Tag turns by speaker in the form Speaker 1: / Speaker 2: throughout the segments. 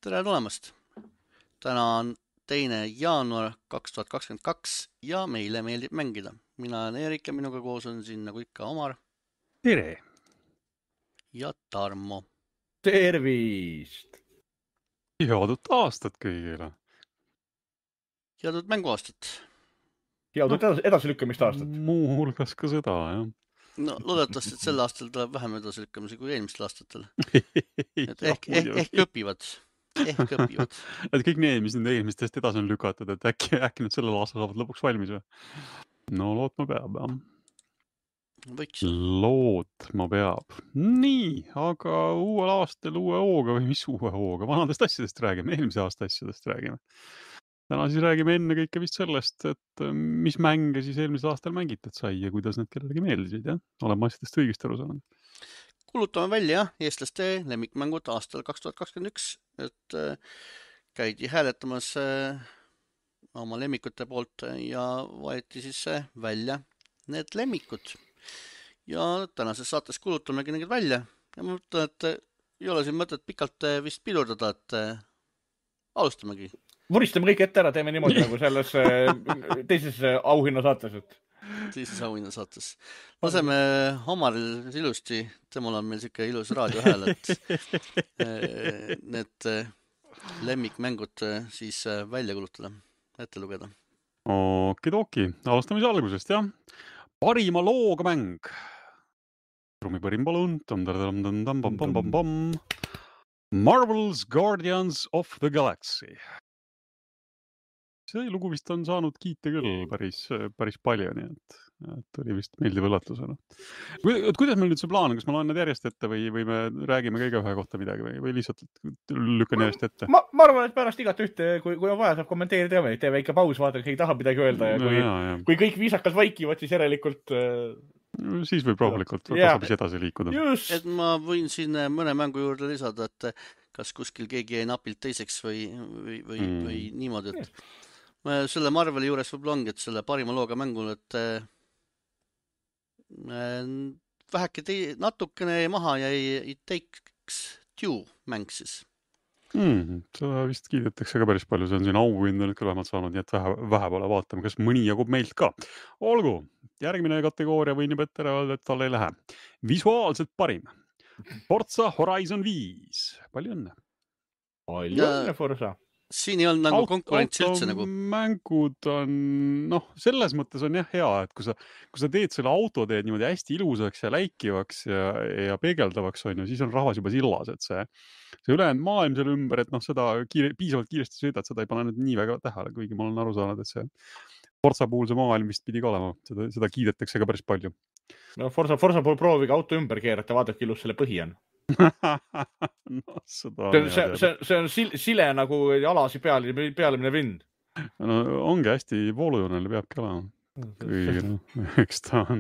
Speaker 1: Tere tulemast! Täna on 2. jaanuar 2022 ja meile meeldib mängida. Mina olen Eerik ja minuga koos on siin nagu ikka Omar
Speaker 2: Tere!
Speaker 1: ja Tarmo.
Speaker 3: Tervist!
Speaker 2: Headut aastat kõigile!
Speaker 1: Headut mänguaastat.
Speaker 3: Headut edasilükkamist aastat.
Speaker 2: Muu hulgas ka seda, jah.
Speaker 1: No loodetavasti, et sel aastal tuleb vähem edasilükkamisi kui eelmistel aastatel. Et ehk õpivad. Ehk õpivad.
Speaker 2: Et kõik need, mis nüüd eelmistest edasi on lükatud, et äkki nüüd sellel aastal saavad lõpuks valmis või? No lootma peab, jah.
Speaker 1: Võiks.
Speaker 2: Lootma peab. Nii, aga uuel aastal uue hooga või mis uue hooga? Vanadest asjadest räägime, eelmise aasta asjadest räägime. Täna siis räägime enne kõike vist sellest, et mis mänge siis eelmisel aastal mängitud sai ja kuidas need kellelegi meeldisid, jah? Oleme asjadest õigesti aru saanud.
Speaker 1: Kulutame välja eestlaste lemmikmängud aastal 2021, et käidi hääletamas oma lemmikute poolt ja võeti siis välja need lemmikud. Ja tänases saates kulutamegi need välja. Ja ma mõtlen, et ei ole siin mõtet pikalt vist pidurdada, et alustamegi.
Speaker 3: Vuristame kõik ette ära, teeme niimoodi nagu selles teises auhinnasaates.
Speaker 1: Teises auhinnasaates. Laseme Omaril ilusti, temal on meil siuke ilus raadiohääl, et need lemmikmängud siis välja kulutada, ette lugeda.
Speaker 2: Okidoki, alustamise algusest, jah. Parima looga mäng. Trumiparim palun. Marvel's Guardians of the Galaxy. See lugu vist on saanud kiite küll päris palju, nii et oli vist meeldiv üllatusena. Kuidas meil nüüd see plaan on? Kas ma loen need järjest ette või me räägime kõige ühe kohta midagi või lihtsalt lükkan järjest ette?
Speaker 3: Ma arvan, et pärast igat ühte, kui on vaja, saab kommenteerida, teeme ikka paus, vaata, keegi tahab midagi öelda ja kui kõik viisakalt vaikivad, siis järelikult...
Speaker 2: Siis võib rahulikult tasapis edasi liikuda.
Speaker 3: Just.
Speaker 1: Et ma võin siin mõne mängu juurde lisada, et kas kuskil keegi jäi napilt teiseks või niimoodi, et selle Marveli juures võib ongi, et selle parima looga mängul, et väheke natukene maha jäi It Takes Two mäng siis.
Speaker 2: Seda vist kiidetakse ka päris palju, see on siin auhinda nüüd küll vähemalt saanud, nii et vähe pole vaatama, kas mõni jagub meilt ka. Olgu, järgmine kategooria võin juba ette öelda, et tal ei lähe. Visuaalselt parim. Forza Horizon 5. Palju õnne.
Speaker 3: Palju õnne, Forza.
Speaker 1: Siin ei olnud nagu konkurentsi üldse nagu.
Speaker 2: Mängud on, selles mõttes on jah hea, et kui sa teed selle auto teed niimoodi hästi ilusaks ja läikivaks ja peegeldavaks on ju, siis on rahvas juba sillas, et see ülejäänud maailm selle ümber, et seda piisavalt kiiresti sõidad, seda ei pane nüüd nii väga tähele, kuigi ma olen aru saanud, et see Forza puhul see maailm vist pidi ka olema, seda kiidetakse ka päris palju.
Speaker 3: No Forza puhul proovige auto ümber keerata, vaadake ilus selle põhi on. See on sile nagu alasi pealemine vind.
Speaker 2: No ongi hästi voolujoonele peabki olema. Eks ta on.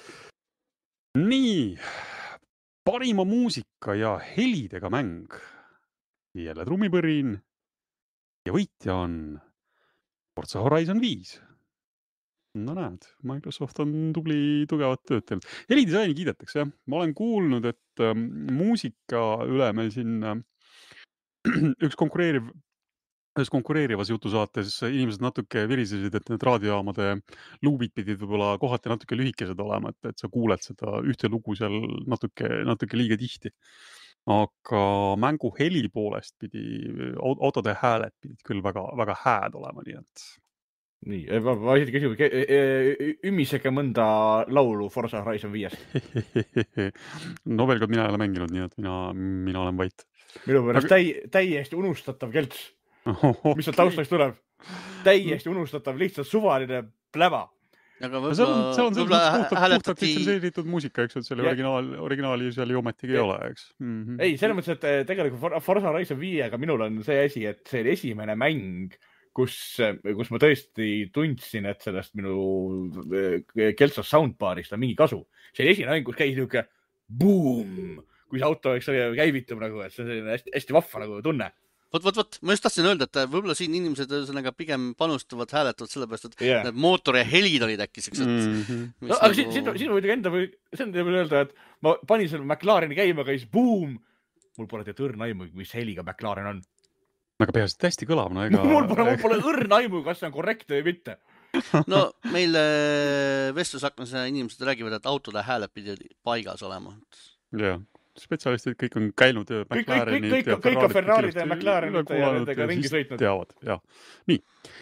Speaker 2: Nii, parima muusika ja helidega mäng. Jälle trumipõrin ja võitja on Forza Horizon 5. No näed, Microsoft on tubli tugevat tööd teinud. Helidisaini kiidetakse, jah. Ma olen kuulnud, et muusika üle meil siin ühes konkureerivas jutusaates inimesed natuke virisesid, et need raadiojaamade luubid pidid võib-olla kohati natuke lühikesed olema, et sa kuuled seda ühte lugu seal natuke liiga tihti. Aga mängu heli poolest autode hääled pidid küll väga, väga hääd olema, nii et...
Speaker 3: Nii, ma isegi küsime, ümisege mõnda laulu Forza Horizon 5.
Speaker 2: No veel kord mina ei ole mänginud, nii et mina olen vait.
Speaker 3: Minu pärast täiesti unustatav kelts. Mis seal taustaks tuleb? Täiesti unustatav, lihtsalt suvaline pläva.
Speaker 1: Aga
Speaker 2: see on puhtalt litsenseeritud muusika, eks, et selle originaali seal ju ometigi ei ole, eks.
Speaker 3: Ei, selles mõttes, et tegelikult Forza Horizon 5-ga minul on see asi, et see esimene mäng, kus ma tõesti tundsin, et sellest minu keltsas soundbarist on mingi kasu. See esimene mäng, kus käis niuke boom, kui see auto käivitub nagu, et see on hästi vahva nagu tunne.
Speaker 1: Vot, ma just tahtsin öelda, et võib-olla siin inimesed pigem panustavad hääletavad sellepärast, et need mootori ja helid olid äkiseks.
Speaker 3: Aga siin võidagi enda või öelda, et ma panin selle McLareni käima, käis boom. Mul pole tõrna aimu, mis heliga McLaren on.
Speaker 2: Aga peaasi, et hästi kõlab, no ega...
Speaker 3: Mul pole õrna aimu, kas see on korrektne või mitte.
Speaker 1: No meil vestlusaknas inimesed räägivad, et autode hääled pidi paigas olema.
Speaker 2: Jah, spetsialistid kõik on käinud McLarenit ja
Speaker 3: kõik Ferrarid ja McLarenit ja nendega ringi sõitnud.
Speaker 2: Teavad, jah. Nii.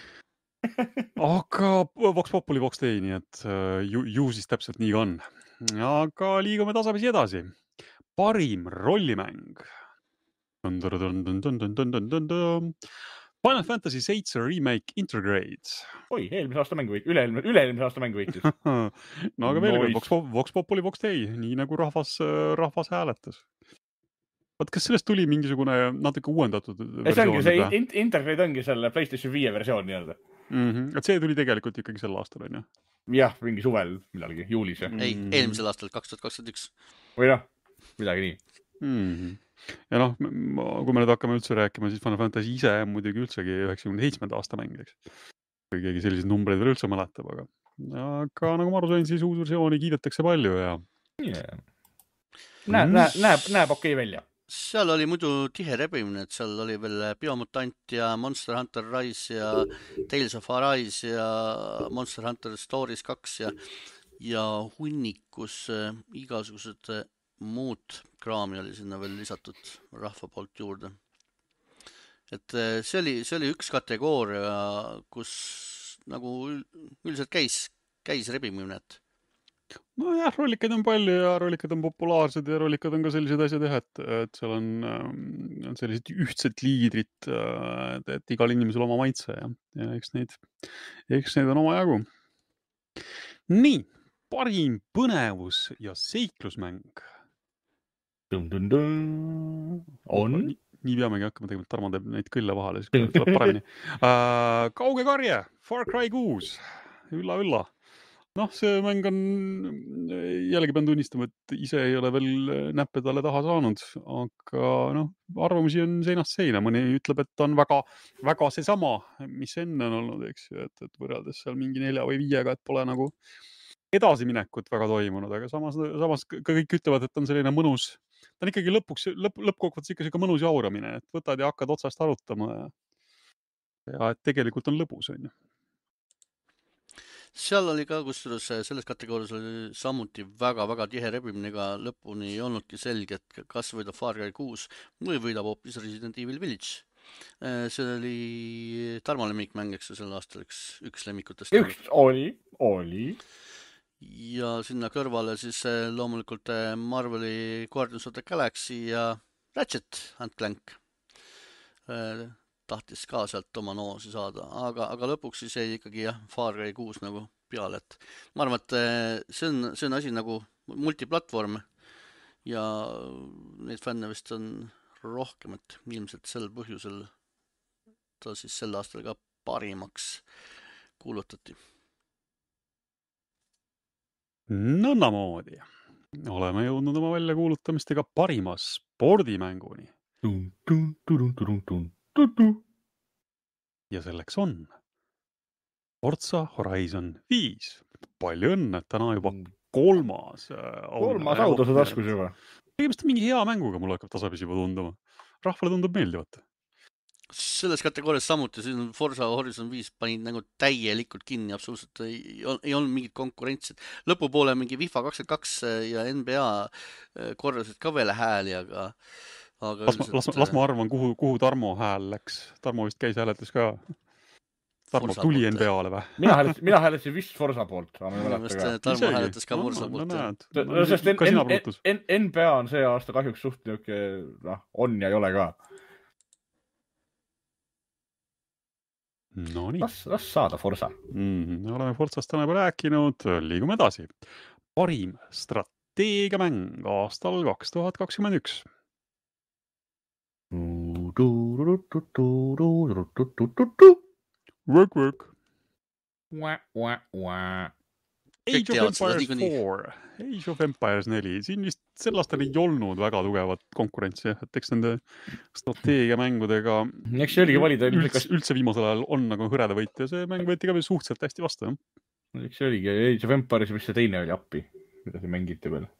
Speaker 2: Aga Vox Populi Vox Dei, nii et ju siis täpselt nii on. Aga liigume tasapisi edasi. Parim rollimäng. Final Fantasy 7 Remake Intergrade.
Speaker 3: Oi, eelmise aasta mäng võitis. Üle-eelmise aasta mäng võitis.
Speaker 2: No aga veel Vox Populi Vox Dei, nii nagu rahvas hääletas. Vaat, kas sellest tuli mingisugune natuke uuendatud versioon?
Speaker 3: See Intergrade ongi selle PlayStation 5 versioon nii-öelda.
Speaker 2: Et see tuli tegelikult ikkagi sel aastal, on ju?
Speaker 3: Jah, mingi suvel millalgi, juulis.
Speaker 1: Ei, eelmisel aastal 2021.
Speaker 3: Või noh, midagi nii.
Speaker 2: Ja noh, kui me nüüd hakkame üldse rääkima, siis Final Fantasy ise muidugi üldsegi 97. aasta mäng, eks. Kui keegi selliseid numbreid veel üldse mäletab, aga nagu ma aru sain, siis uus versiooni kiidetakse palju ja...
Speaker 3: Näeb okei välja.
Speaker 1: Seal oli muidu tihe rebimine, et seal oli veel Biomutant ja Monster Hunter Rise ja Tales of Arise ja Monster Hunter Stories 2 ja hunnikus igasugused muud kraami oli sinna veel lisatud rahva poolt juurde. Et see oli üks kategooria, kus nagu üldiselt käis rebimine, et
Speaker 2: no jah, rollikad on palju ja rollikad on populaarsed ja rollikad on ka sellised asjad, et seal on sellised ühtsed liidrid, et igal inimesel oma maitse ja eks neid on oma jagu. Nii, parim põnevus ja seiklusmäng.
Speaker 3: On?
Speaker 2: Nii peamegi hakkama tegema, Tarmo teeb neid kõlle vahele, siis tuleb paremini. Kauge karje, Far Cry 6, ülla. Noh, see mäng on, jällegi pean tunnistama, et ise ei ole veel näppe talle taha saanud, aga noh, arvamusi on seinast seina. Mõni ütleb, et on väga seesama, mis enne on olnud, eks ju, et võrreldes seal mingi 4 või 5-ga, et pole nagu edasiminekut väga toimunud, aga samas kõik ütlevad, et on selline mõnus, ta on ikkagi lõppkokkuvõttes ikka mõnus jauramine, et võtad ja hakkad otsast arutama ja et tegelikult on lõbus, on ju.
Speaker 1: Seal oli ka, kusjuures selles kategoorias oli samuti väga tihe rebimine, ega lõpuni ei olnudki selge, et kas võidab Far Cry 6 või võidab hoopis Resident Evil Village. See oli Tarmo lemmikmäng, eks selle aastal üks lemmikutest.
Speaker 3: Üks oli.
Speaker 1: Ja sinna kõrvale siis loomulikult Marveli Guardians of the Galaxy ja Ratchet & Clank. Tahtis ka sealt oma noosi saada, aga lõpuks siis jäi ikkagi Far Cry 6 nagu peale, et ma arvan, et see on asi nagu multiplatvorm ja neid fänne vist on rohkem, et ilmselt sel põhjusel ta siis sel aastal ka parimaks kuulutati.
Speaker 2: Nõnnamoodi. Oleme jõudnud oma väljakuulutamistega parima spordimänguni. Ja selleks on Forza Horizon 5. Palju õnne, täna juba kolmas
Speaker 3: audase taskus juba.
Speaker 2: Tegemist mingi hea mänguga, mul hakkab tasapisi juba tunduma. Rahvale tundub meeldivat.
Speaker 1: Selles kategoorias samuti, siin Forza Horizon 5 panid nagu täielikult kinni, absoluutselt ei olnud mingit konkurentsid. Lõpupoole mingi FIFA 22 ja NBA korrasid ka veel hääli, aga
Speaker 2: las ma arvan, kuhu Tarmo hääl läks. Tarmo vist käis hääletus ka. Tarmo
Speaker 1: Forza
Speaker 2: tuli
Speaker 1: poolt.
Speaker 2: NBA-le või?
Speaker 3: Mina hääletasin vist Forza poolt.
Speaker 1: Tarmo hääletas ka Forza poolt.
Speaker 3: Sest NBA on see aasta kahjuks suht niuke, on ja ei ole ka.
Speaker 2: No nii.
Speaker 3: Las saada Forza.
Speaker 2: Oleme Forzast täna juba rääkinud. Liigume edasi. Parim strateegiamäng aastal 2021. Work. Age of Empires 4. Siin vist sel aastal ei olnud väga tugevat konkurentsi, et eks nende strateegiamängudega
Speaker 3: Eks see oligi valida
Speaker 2: üldse viimasel ajal on nagu hõreda võit ja see mäng võeti ka veel suhteliselt hästi vastu.
Speaker 3: Eks see oligi Age of Empires, mis see teine oli appi, mida see mängiti veel.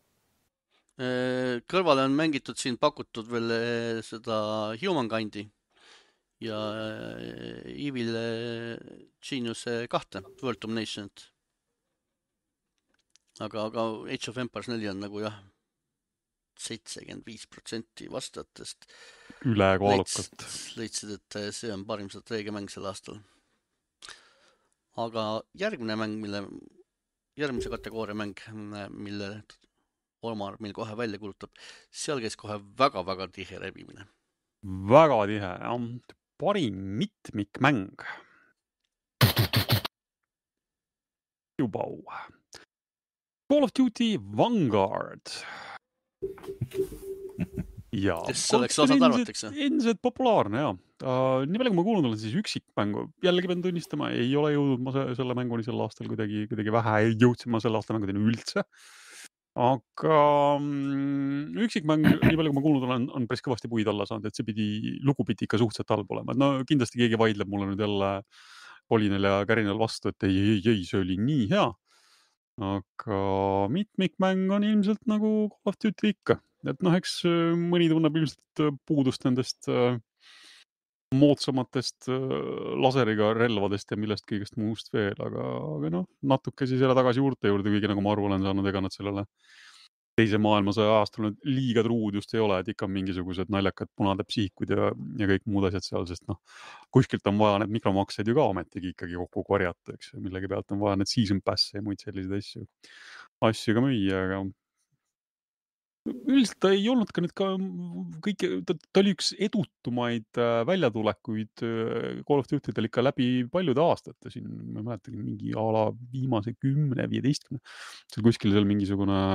Speaker 1: Kõrvale on mängitud siin pakutud veel seda Humankindi ja Evil Genius 2 World Domination'it. Aga Age of Empires 4 on nagu jah, 75% vastajatest
Speaker 2: Ülekaalukalt.
Speaker 1: leidsid, et see on parim strateegiamäng sel aastal. Aga järgmine mäng, järgmise kategooria mäng, mille Omar meil kohe välja kuulutab, seal käis kohe väga-väga tihe rebimine.
Speaker 2: Väga tihe. Parim mitmikmäng. Jubau. Call of Duty Vanguard. Ja,
Speaker 1: Kes oleks osad arvatakse?
Speaker 2: Endiselt populaarne, jah. Nii palju, kui ma kuulnud olen, siis üksikmängu. Jällegi pean tunnistama, ei ole jõudnud ma selle mänguni sel aastal kuidagi vähe. Ei jõudsin ma selle aasta mängudeni üldse. Aga üksikmäng, nii palju, kui ma kuulnud olen, on päris kõvasti puid alla saanud, et see lugu pidi ikka suhteliselt halb olema. No kindlasti keegi vaidleb mulle nüüd jälle Polinel ja Kärinel vastu, et ei, see oli nii hea. Aga mitmikmäng on ilmselt nagu Call of Duty ikka. Et eks mõni tunneb ilmselt puudust nendest moodsamatest laseriga relvadest ja millest kõigest muust veel, aga natuke siis jälle tagasi juurde, kuigi nagu ma aru olen saanud, ega nad sellele teise maailmasõja aastal liiga truud just ei ole, et ikka mingisugused naljakad punade psihikud ja kõik muud asjad seal, sest kuskilt on vaja need mikromaksed ju ka ometigi ikkagi kokku korjata, eks, millegi pealt on vaja need season passe ja muid selliseid asju ka müüa, aga üldiselt ta ei olnud ka nüüd kõik, ta oli üks edutumaid väljatulekuid Call of Duty'del ikka läbi paljude aastate siin, ma ei mäletagi mingi ala viimase 10-15, seal kuskil seal mingisugune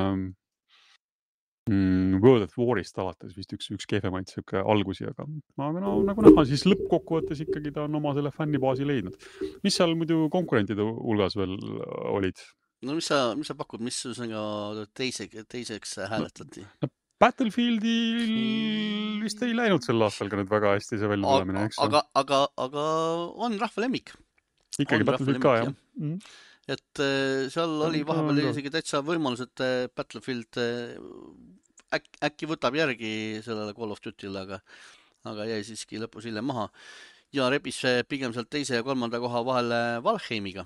Speaker 2: World of War'ist alates vist üks kehvemaid siuke algusi, aga nagu näha, siis lõppkokkuvõttes ikkagi ta on oma selle fännibaasi leidnud. Mis seal muidu konkurentide hulgas veel olid?
Speaker 1: No mis sa pakud, mis teiseks hääletati?
Speaker 2: Battlefieldil vist ei läinud sel aastal ka nüüd väga hästi see välja tulemine, eks?
Speaker 1: Aga on rahva lemmik.
Speaker 2: Ikkagi Battlefield ka, jah.
Speaker 1: Et seal oli vahepeal isegi täitsa võimalus, et Battlefield äkki võtab järgi sellele Call of Duty'le, aga jäi siiski lõpus hiljem maha. Ja rebis pigem sealt teise ja kolmanda koha vahele Valheimiga.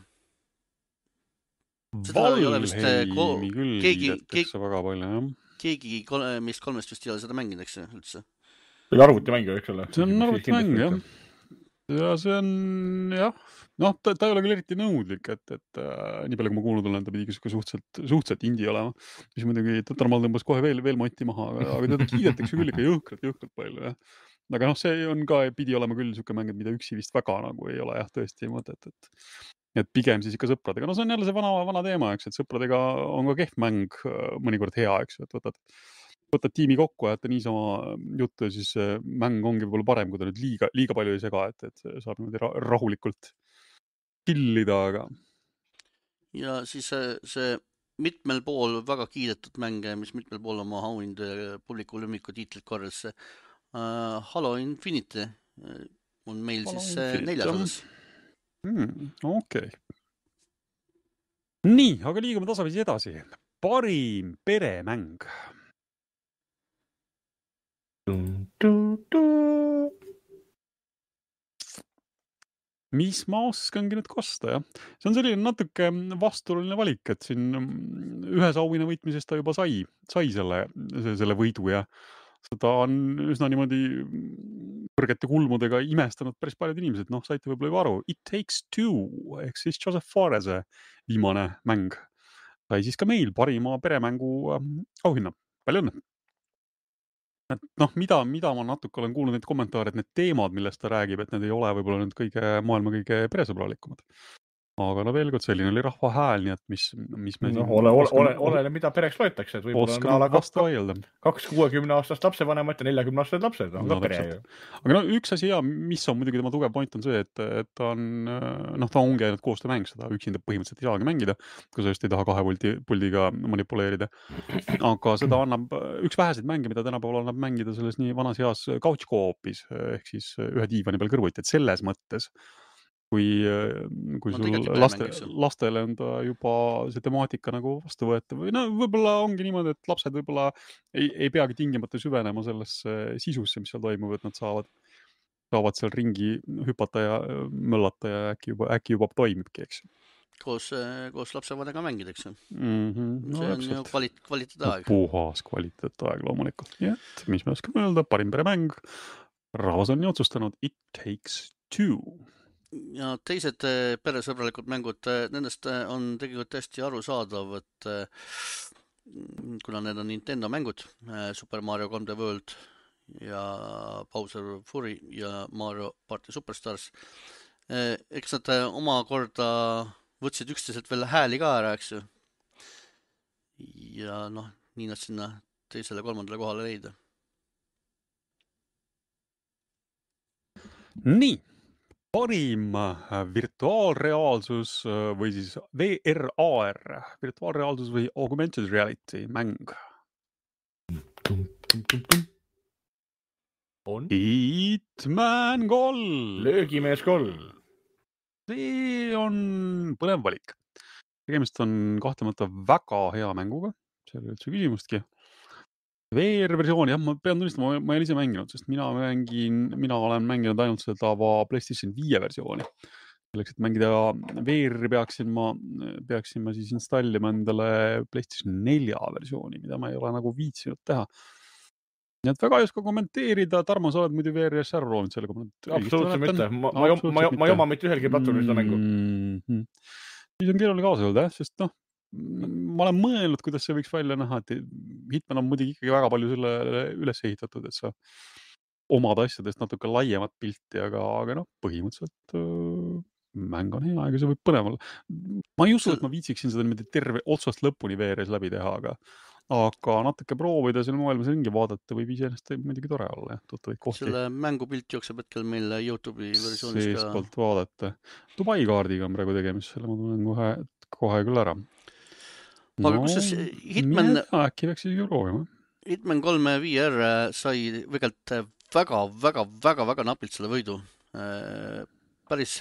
Speaker 2: Valheimi küll kiidetakse väga palju, jah.
Speaker 1: Keegi meist kolmest vist ei ole seda mänginud, eks üldse?
Speaker 3: See oli arvutimäng, eks ole?
Speaker 2: See on arvutimäng, jah. Ja see on, jah, ta ei ole küll eriti nõudlik, et nii palju, kui ma kuulnud olen, ta pidi suhteliselt indie olema, mis muidugi Tatarmaal tõmbas kohe veel motti maha, aga teda kiidetakse küll ikka jõhkralt palju, jah. Aga see on ka, pidi olema küll siuke mäng, mida üksi vist väga nagu ei ole, jah, tõesti mõtet, et pigem siis ikka sõpradega. No see on jälle see vana teema, eks, et sõpradega on ka kehv mäng mõnikord hea, eks, et võtad tiimi kokku, ajate niisama juttu ja siis mäng ongi võib-olla parem, kui ta nüüd liiga palju ei sega, et saab niimoodi rahulikult killida, aga... Ja
Speaker 1: siis see mitmel pool väga kiidetud mänge, mis mitmel pool oma auhinde publiku lümmiku tiitlit korjas, Halo Infinite on meil siis 4. osas.
Speaker 2: Okei. Nii, aga liigume tasapisi edasi. Parim peremäng. Mis ma oskangi nüüd kosta, jah. See on selline natuke vastuoluline valik, et siin ühes auhinna võitmisest ta juba sai selle võidu ja seda on üsna niimoodi kõrgete kulmudega imestanud päris paljud inimesed. Saite võib-olla juba aru. It Takes Two, ehk siis Joseph Fares'e viimane mäng. Sai siis ka meil parima peremängu auhinna. Palju õnne! Mida ma natuke olen kuulnud neid kommentaare, et need teemad, millest ta räägib, et need ei ole võib-olla nüüd maailma kõige peresõbralikumad. Aga veel kord, selline oli rahva hääl, nii et mis me...
Speaker 3: Ole, mida pereks loetakse, et võib-olla on 2-60-aastast lapsevanemat ja 40-aastased lapsed on ka pere.
Speaker 2: Aga üks asi, mis on muidugi tema tugev point on see, et ta ongi ainult koostöömäng, seda üksinda põhimõtteliselt ei saagi mängida, kui sa just ei taha 2 puldiga manipuleerida. Aga seda annab üks väheseid mänge, mida tänapäeval annab mängida selles nii vanas heas couch co-opis, ehk siis ühe diivani peal kõrvuti, et selles mõttes kui sul lastele on ta juba see temaatika nagu vastu võetav või võib-olla ongi niimoodi, et lapsed võib-olla ei peagi tingimata süvenema sellesse sisusse, mis seal toimub, et nad saavad saavad seal ringi hüpata ja möllata ja äkki juba toimibki, eks.
Speaker 1: Koos lapsevanega mängida, eks.
Speaker 2: No,
Speaker 1: see on ju kvaliteetaeg.
Speaker 2: Puhas kvaliteetaeg loomulikult. Nii et, mis me oskame öelda, parim peremäng. Rahvas on nii otsustanud It Takes Two.
Speaker 1: Ja teised peresõbralikud mängud, nendest on tegelikult hästi arusaadav, et kuna need on Nintendo mängud, Super Mario 3D World ja Bowser Fury ja Mario Party Superstars, eks nad omakorda võtsid üksteiselt veel hääli ka ära, eks ju. Ja noh, nii nad sinna teisele, kolmandale kohale leida.
Speaker 2: Nii. Parim virtuaalreaalsus või siis VRAR, virtuaalreaalsus või augmented reality mäng.
Speaker 3: On?
Speaker 2: Hitman 3.
Speaker 3: Löögimees 3.
Speaker 2: See on põnev valik. Tegemist on kahtlemata väga hea mänguga, see ei ole üldse küsimustki. VR-versioon, jah, ma pean tunnistama, ma ei ole ise mänginud, sest mina olen mänginud ainult seda PlayStation 5 versiooni. Selleks, et mängida VR-i peaksin ma siis installima endale PlayStation 4 versiooni, mida ma ei ole nagu viitsinud teha. Nii et väga ei oska kommenteerida. Tarmo, sa oled muidu VR-is ära roovinud selle, kui ma
Speaker 3: absoluutselt mitte. Ma ei oma mitte ühelgi platvormil seda mängu.
Speaker 2: Siis on keeruline kaasa öelda, sest noh, ma olen mõelnud, kuidas see võiks välja näha, et Hitman on muidugi ikkagi väga palju selle üles ehitatud, et sa omad asjadest natuke laiemat pilti, aga noh, põhimõtteliselt mäng on hea, ega see võib põnev olla. Ma ei usu, et ma viitsiksin seda niimoodi terve otsast lõpuni VR-is läbi teha, aga natuke proovida selle maailmas ringi vaadata võib iseenesest muidugi tore olla, tuttavaid kohti.
Speaker 1: Selle mängupilt jookseb hetkel meil YouTube'i versioonis ka.
Speaker 2: Seespoolt vaadata. Dubai kaardiga on praegu tegemist, selle ma tulen kohe küll ära.
Speaker 1: Aga kusses Hitman...
Speaker 2: Äkki peaks siis proovima.
Speaker 1: Hitman 3 VR sai väga napilt selle võidu. Päris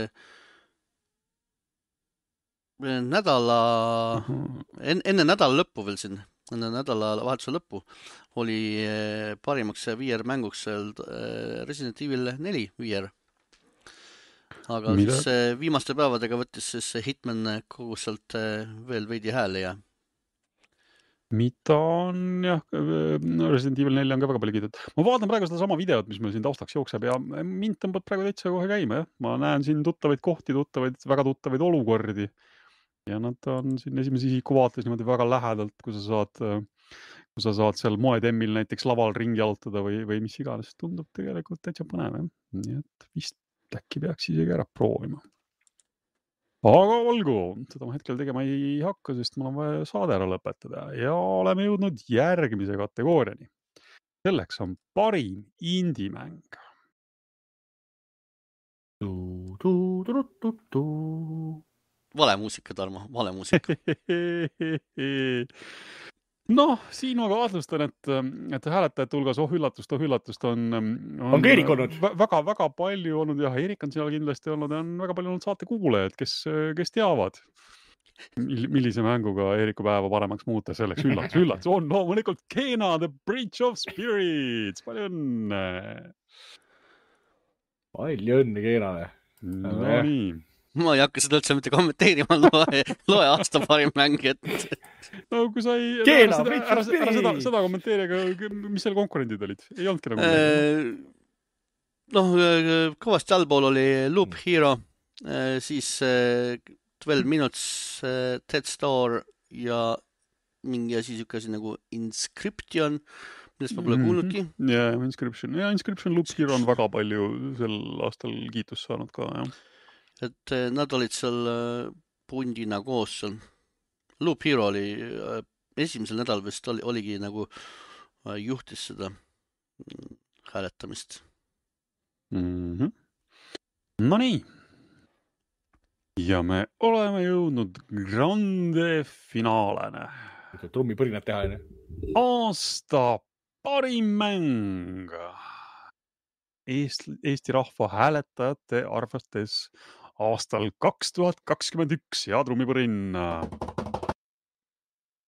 Speaker 1: nädala... Enne nädala lõppu veel siin, enne nädala vahetuse lõppu oli parimaks VR mänguks Resident Evil 4 VR. Aga siis viimaste päevadega võttis siis Hitman kogu sealt veel veidi hääle ja...
Speaker 2: Mida on, jah, Resident Evil 4 on ka väga palju kiidet. Ma vaatan praegu seda sama videot, mis meil siin taustaks jookseb ja mind tõmbab praegu täitsa kohe käima, jah. Ma näen siin tuttavaid kohti, väga tuttavaid olukordi ja nad on siin esimese isiku vaates niimoodi väga lähedalt, kui sa saad seal moetemmil näiteks laval ringi jalutada või mis iganes, tundub tegelikult täitsa põnev, jah. Nii et vist äkki peaks isegi ära proovima. Aga olgu, seda ma hetkel tegema ei hakka, sest mul on vaja saade ära lõpetada ja oleme jõudnud järgmise kategooriani. Selleks on parim indie-mäng.
Speaker 1: Vale muusika, Tarmo, vale muusika.
Speaker 2: Noh, siin ma kahtlustan, et hääletajate hulgas, üllatust on
Speaker 3: Erik olnud.
Speaker 2: Väga palju olnud, jah, Erik on seal kindlasti olnud ja on väga palju olnud saate kuulajad, kes teavad, millise mänguga Eeriku päeva paremaks muuta. Selleks üllatus on loomulikult Kena The Bridge of Spirits. Palju õnne!
Speaker 3: Palju õnne Kenale!
Speaker 2: No nii.
Speaker 1: Ma ei hakka seda üldse mitte kommenteerima, loe aasta parim mäng, et...
Speaker 2: No kui sa ei... Ära seda kommenteeriga, mis seal konkurendid olid? Ei olnudki nagu...
Speaker 1: Noh, kõvasti allpool oli Loop Hero, siis 12 Minutes, Dead Star ja mingi asi nagu Inscription, millest ma pole kuulnudki.
Speaker 2: Ja, Inscription Loop Hero on väga palju sel aastal kiitust saanud ka, jah.
Speaker 1: Et nad olid seal pundina koos seal. Loop Hero oli esimesel nädal vist oligi nagu juhtis seda hääletamist.
Speaker 2: No nii. Ja me oleme jõudnud grande finaalene.
Speaker 3: Trummipõrinad teha, enne.
Speaker 2: Aasta parim mäng. Eesti rahva hääletajate arvates aastal 2021 ja trummipõrin.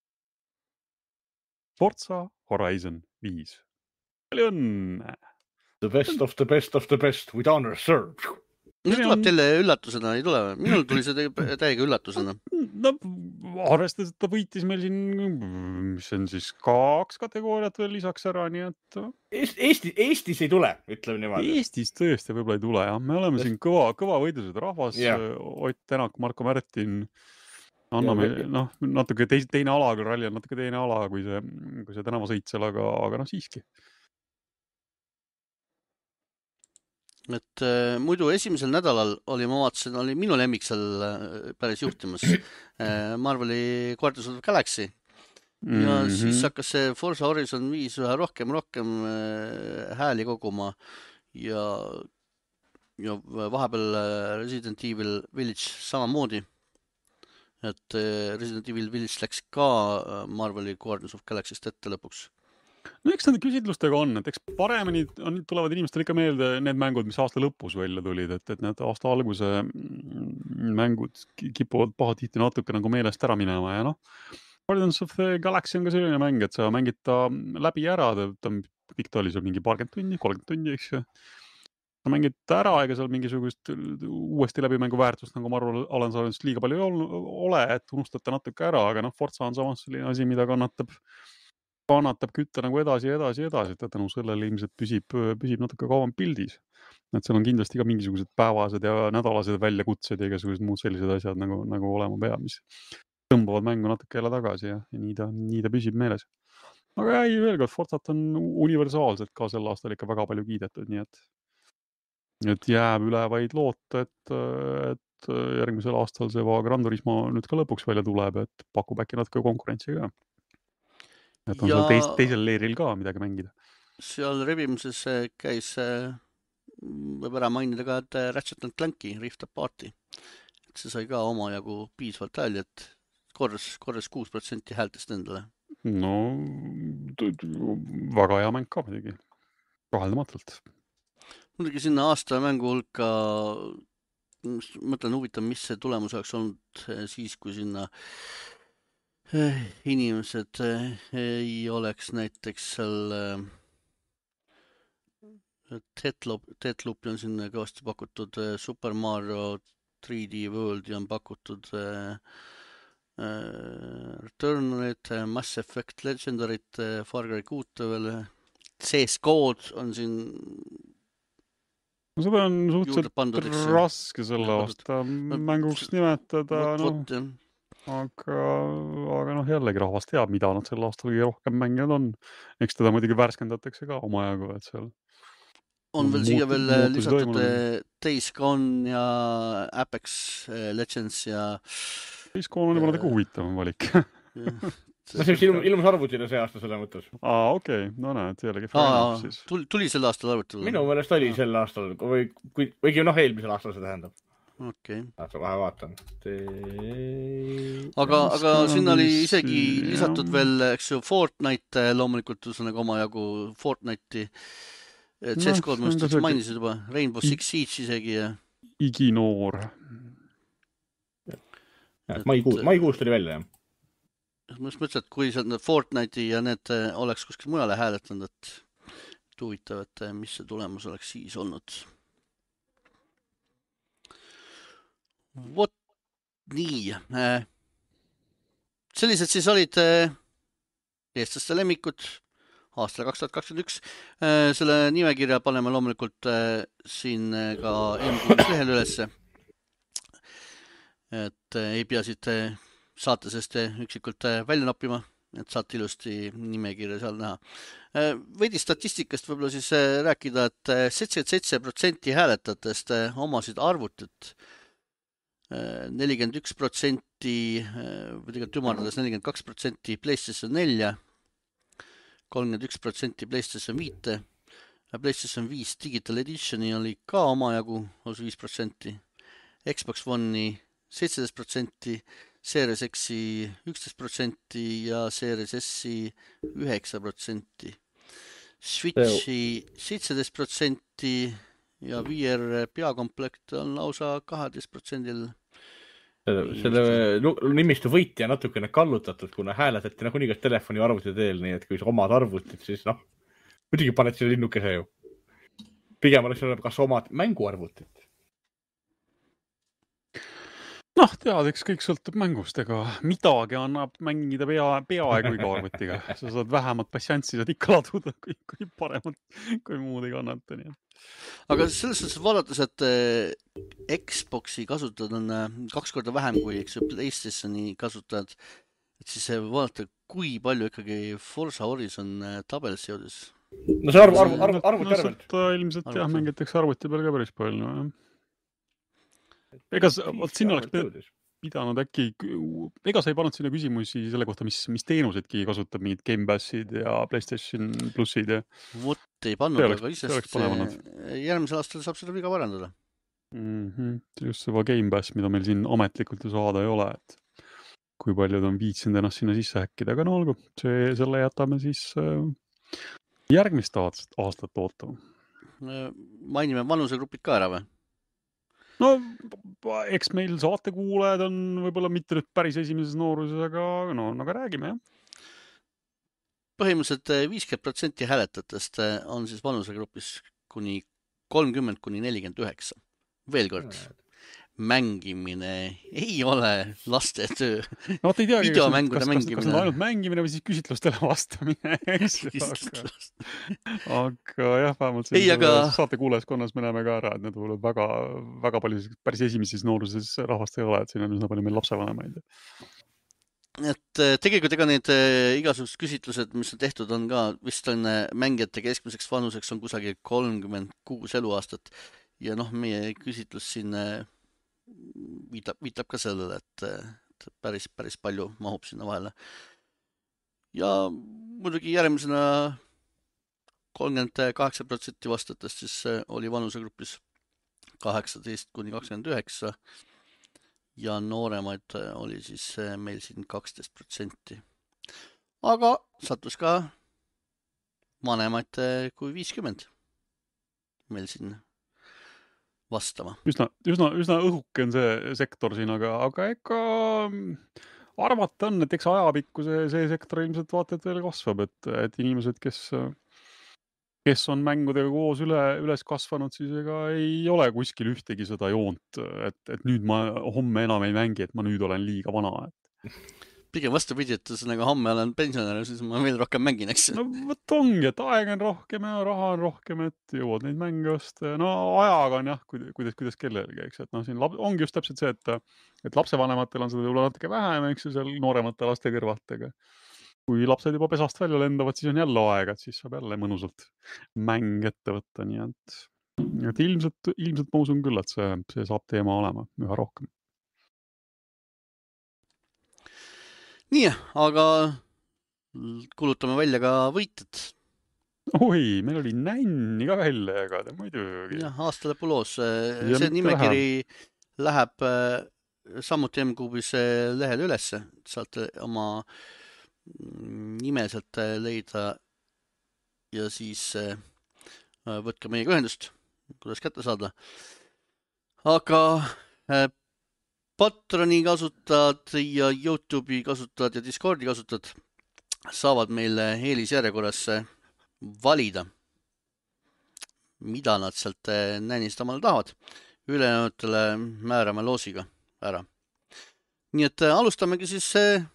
Speaker 2: Forza Horizon 5. Palju õnne!
Speaker 3: The best of the best of the best with honor, sir.
Speaker 1: Mis tuleb teile üllatusena, ei tule? Minul tuli see täiega üllatusena.
Speaker 2: No, arvestades, et ta võitis meil siin, mis on siis 2 kategooriat veel lisaks ära, nii et...
Speaker 3: Eestis ei tule, ütleme niimoodi.
Speaker 2: Eestis tõesti võib-olla ei tule, jah. Me oleme siin kõva võidused rahvas, Ott Tänak, Marko Märtin, anname, natuke teine ala, kui ralli on natuke teine ala, kui see tänavasõit seal, aga siiski.
Speaker 1: Et muidu esimesel nädalal oli minu lemmik seal päris juhtimas. Marveli Guardians of the Galaxy. Ja siis hakkas see Forza Horizon 5 ühe rohkem hääli koguma ja vahepeal Resident Evil Village samamoodi. Et Resident Evil Village läks ka Marveli Guardians of Galaxy'st ette lõpuks.
Speaker 2: No eks nende küsitlustega on, et eks paremini tulevad inimestel ikka meelde need mängud, mis aasta lõpus välja tulid, et need aasta alguse mängud kipuvad pahatihti natuke nagu meelest ära minema ja Guardians of the Galaxy on ka selline mäng, et sa mängid ta läbi ära, kõik ta oli seal mingi 30 tundi, eks ju. Sa mängid ära, ega seal mingisugust uuesti läbimängu väärtust, nagu ma arvan, olen saanud liiga palju ole, et unustate natuke ära, aga Forza on samas selline asi, mida kannatab kütta nagu edasi, et tänu sellele ilmselt püsib natuke kauem pildis. Et seal on kindlasti ka mingisugused päevased ja nädalased väljakutsed ja igasugused muud sellised asjad nagu olema pea, mis tõmbavad mängu natuke jälle tagasi ja nii ta püsib meeles. Aga veel kord, Forzat on universaalselt ka sel aastal ikka väga palju kiidetud, nii et jääb üle vaid loota, et järgmisel aastal see Gran Turismo nüüd ka lõpuks välja tuleb, et pakub äkki natuke konkurentsi ka. Et on seal teisel leeril ka midagi mängida.
Speaker 1: Seal revimises käis, võib ära mainida ka, et Ratchet & Clanki Rift Aparti. Et see sai ka oma jagu piisvalt hääli, et korras 6% häältest endale.
Speaker 2: No, väga hea mäng ka midagi. Kaheldamatult.
Speaker 1: Muidugi sinna aasta mängu hulka, mõtlen huvitav, mis see tulemus oleks olnud siis, kui sinna inimesed ei oleks näiteks seal Deathloopi on sinna kõvasti pakutud, Super Mario 3D World ja on pakutud Returnalit, Mass Effect Legendarit, Far Cry 6 veel, CS-kood on siin
Speaker 2: seda on suhteliselt raske selle aasta mänguks nimetada, aga jällegi rahvas teab, mida nad sel aastal kõige rohkem mänginud on. Eks teda muidugi värskendatakse ka omajagu, et seal
Speaker 1: on veel siia veel lisatud Days Gone ja Apex Legends ja
Speaker 2: Days Gone on juba natuke huvitavam valik.
Speaker 3: See ilmus arvutile see aasta selle mõttes.
Speaker 2: Okei. No näed, jällegi
Speaker 1: siis. Tuli sel aastal arvutile?
Speaker 3: Minu meelest oli sel aastal, võigi eelmisel aastal see tähendab.
Speaker 1: Okei.
Speaker 3: Vähe vaatan.
Speaker 1: Aga sinna oli isegi lisatud veel, eks ju, Fortnite loomulikult nagu oma jagu Fortnite'i. CS-kood mainisid juba, Rainbow Six Siege isegi ja...
Speaker 2: Iginoor.
Speaker 3: Maikuus tuli välja, jah.
Speaker 1: Ma just mõtlesin, et kui Fortnite'i ja need oleks kuskil mujale hääletanud, et huvitav, et mis see tulemus oleks siis olnud. Vot nii. Sellised siis olid eestlaste lemmikud aastal 2021. Selle nimekirja paneme loomulikult siin ka M6 lehel ülesse. Et ei pea siit saate sest üksikult välja noppima, et saate ilusti nimekirja seal näha. Veidi statistikast võib-olla siis rääkida, et 77% hääletajatest omasid arvutit, 41%, või tegelikult ümardades 42% PlayStation 4, 31% PlayStation 5, PlayStation 5 Digital Editioni oli ka omajagu, 5%, Xbox One'i 17%, Series X'i 11% ja Series S'i 9%. Switchi 17% ja VR peakomplekt on lausa 12%.
Speaker 3: Selle nimistu võitja natukene kallutatud, kuna hääletati nagunii kas telefoni arvuti teel, nii et kui sa omad arvutit, siis muidugi paned selle linnukese ju. pigem oleks olnud, kas omad mänguarvutit.
Speaker 2: Noh, tead, eks kõik sõltub mängust, ega midagi annab mängida peaaegu iga arvutiga. Sa saad vähemalt passiantsi saad ikka laduda, kui paremalt, kui muud ei kannata. Nii.
Speaker 1: Aga selles suhtes vaadates, et Xboxi kasutajad on 2 korda vähem kui PlayStationi kasutajad, et siis vaadata, kui palju ikkagi Forza Horizon tabelisse jõudis.
Speaker 3: No see arvuti arvelt.
Speaker 2: Ilmselt jah, mängitakse arvuti peal ka päris palju. Jah. Ega sinna oleks pidanud äkki, ega sa ei pannud sinna küsimusi selle kohta, mis teenusedki kasutab mingid Game Passid ja PlayStation Plussid ja...
Speaker 1: Vot ei pannud, aga järgmisel aastal saab seda viga parandada.
Speaker 2: Just see Game Pass, mida meil siin ametlikult ju saada ei ole, et kui paljud on viitsinud ennast sinna sisse häkkida, aga no olgu, selle jätame siis järgmist aastat ootama.
Speaker 1: Mainime vanusegrupid ka ära või?
Speaker 2: No, eks meil saatekuulajad on võib-olla mitte nüüd päris esimeses nooruses, aga räägime, jah.
Speaker 1: Põhimõtteliselt 50% hääletajatest on siis vanusegrupis kuni 30–49. Veel kord, mängimine ei ole laste töö.
Speaker 2: No ei teagi,
Speaker 1: videomängude mängimine.
Speaker 2: Kas on ainult mängimine või siis küsitlustele vastamine? Aga jah, vähemalt saate kuulajaskonnas me näeme ka ära, et need väga, väga palju päris esimeses nooruses rahvast ei ole, et siin on üsna palju meil lapsevanemaid.
Speaker 1: Et tegelikult ega need igasugused küsitlused, mis on tehtud, on ka vist on mängijate keskmiseks vanuseks on kusagil 36 eluaastat ja noh, meie küsitlus siin viitab ka sellele, et päris palju mahub sinna vahele. Ja muidugi järgmisena 38% vastatest siis oli vanusegrupis 18–29 ja nooremaid oli siis meil siin 12%. Aga sattus ka vanemaid kui 50 meil siin vastama.
Speaker 2: Üsna õhuke on see sektor siin, aga ega arvata on, et eks ajapikku see sektor ilmselt vaata, et veel kasvab, et inimesed, kes on mängudega koos üles kasvanud, siis ega ei ole kuskil ühtegi seda joont, et nüüd ma homme enam ei mängi, et ma nüüd olen liiga vana.
Speaker 1: Pigem vastupidi, et nagu homme olen pensionär, siis ma veel rohkem mängin, eks?
Speaker 2: No võt ongi, et aeg on rohkem ja raha on rohkem, et jõuad neid mänge osta. No ajaga on jah, kuidas kellelgi, eks. Et siin ongi just täpselt see, et lapsevanematel on seda võib-olla natuke vähem, eks ju, seal nooremate laste kõrvatega. Kui lapsed juba pesast välja lendavad, siis on jälle aeg, et siis saab jälle mõnusalt mäng ette võtta. Nii et ilmselt ma usun küll, et see saab teema olema üha rohkem.
Speaker 1: Nii, aga kulutame välja ka võitjad.
Speaker 2: Oi, meil oli nänni ka välja jagada, muidugi.
Speaker 1: Jah, aastalõpuloos. See nimekiri läheb samuti M-Kuubis lehel ülesse. Saate oma nime sealt leida ja siis võtke meiega ühendust, kuidas kätte saada. Aga Patroni kasutajad ja YouTube'i kasutajad ja Discordi kasutajad saavad meil eelisjärjekorras valida, mida nad sealt nänist omale tahavad. Ülejäänud määrame loosiga ära. Nii et alustamegi siis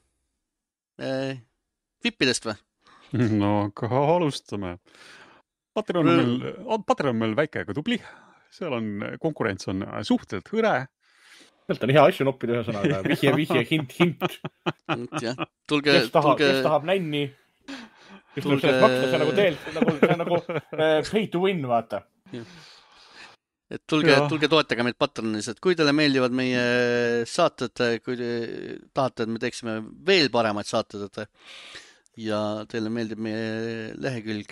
Speaker 1: vippidest või?
Speaker 2: No, aga alustame. Patreon on meil väike, aga tubli. Seal on konkurents on suhteliselt hõre.
Speaker 3: Sealt on hea asju noppida ühesõnaga. Vihje, hint. Kes tahab nänni? Kes tuleb sellest maksta, see on nagu see on nagu pay to win, vaata.
Speaker 1: Et tulge toetaga meid Patronis, et kui teile meeldivad meie saated, kui te tahate, et me teeksime veel paremaid saated, ja teile meeldib meie lehekülg,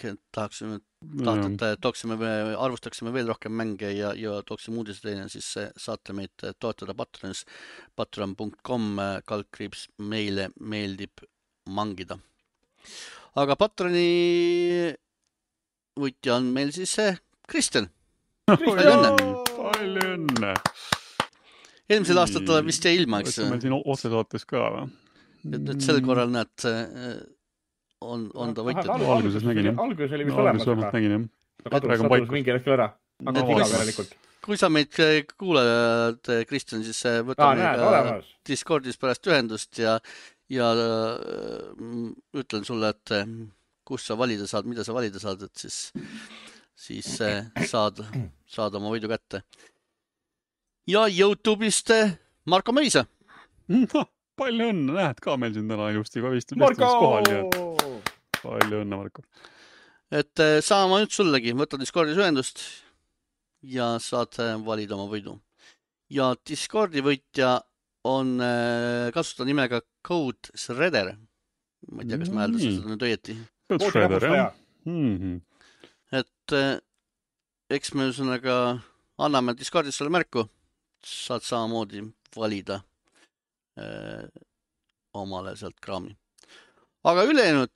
Speaker 1: arvustaksime veel rohkem mänge ja tooksime uudised teine, siis saate meid toetada Patronis, patron.com/ meile meeldib mangida. Aga Patroni võitja on meil siis Kristjan.
Speaker 2: Palju õnne!
Speaker 1: Eelmisel aastal tuleb vist jäi ilma, eks?
Speaker 2: Meil siin otsesaates ka, või?
Speaker 1: Et sel korral näed, on ta võitjad.
Speaker 3: Alguses oli vist olemas. kadus mingi hetkel ära.
Speaker 1: Kui sa meid kuuled, Kristjan, siis võtame ka Discordis pärast ühendust ja ütlen sulle, et kus sa valida saad, mida sa valida saad, et siis saad oma võidu kätte. Ja YouTube'ist Marko Meisa.
Speaker 2: Palju õnne, näed ka meil siin täna ilusti kohal. Palju õnne, Marko.
Speaker 1: Et sama nüüd sullegi, võta Discordis ühendust ja saad valida oma võidu. Ja Discordi võitja on kasutada nimega Code Shredder. Ma ei tea, kas ma hääldasin seda nüüd õieti.
Speaker 2: Code Shredder, jah.
Speaker 1: Et eks me ühesõnaga anname Discordis selle märku, saad samamoodi valida omale sealt kraami. Aga ülejäänud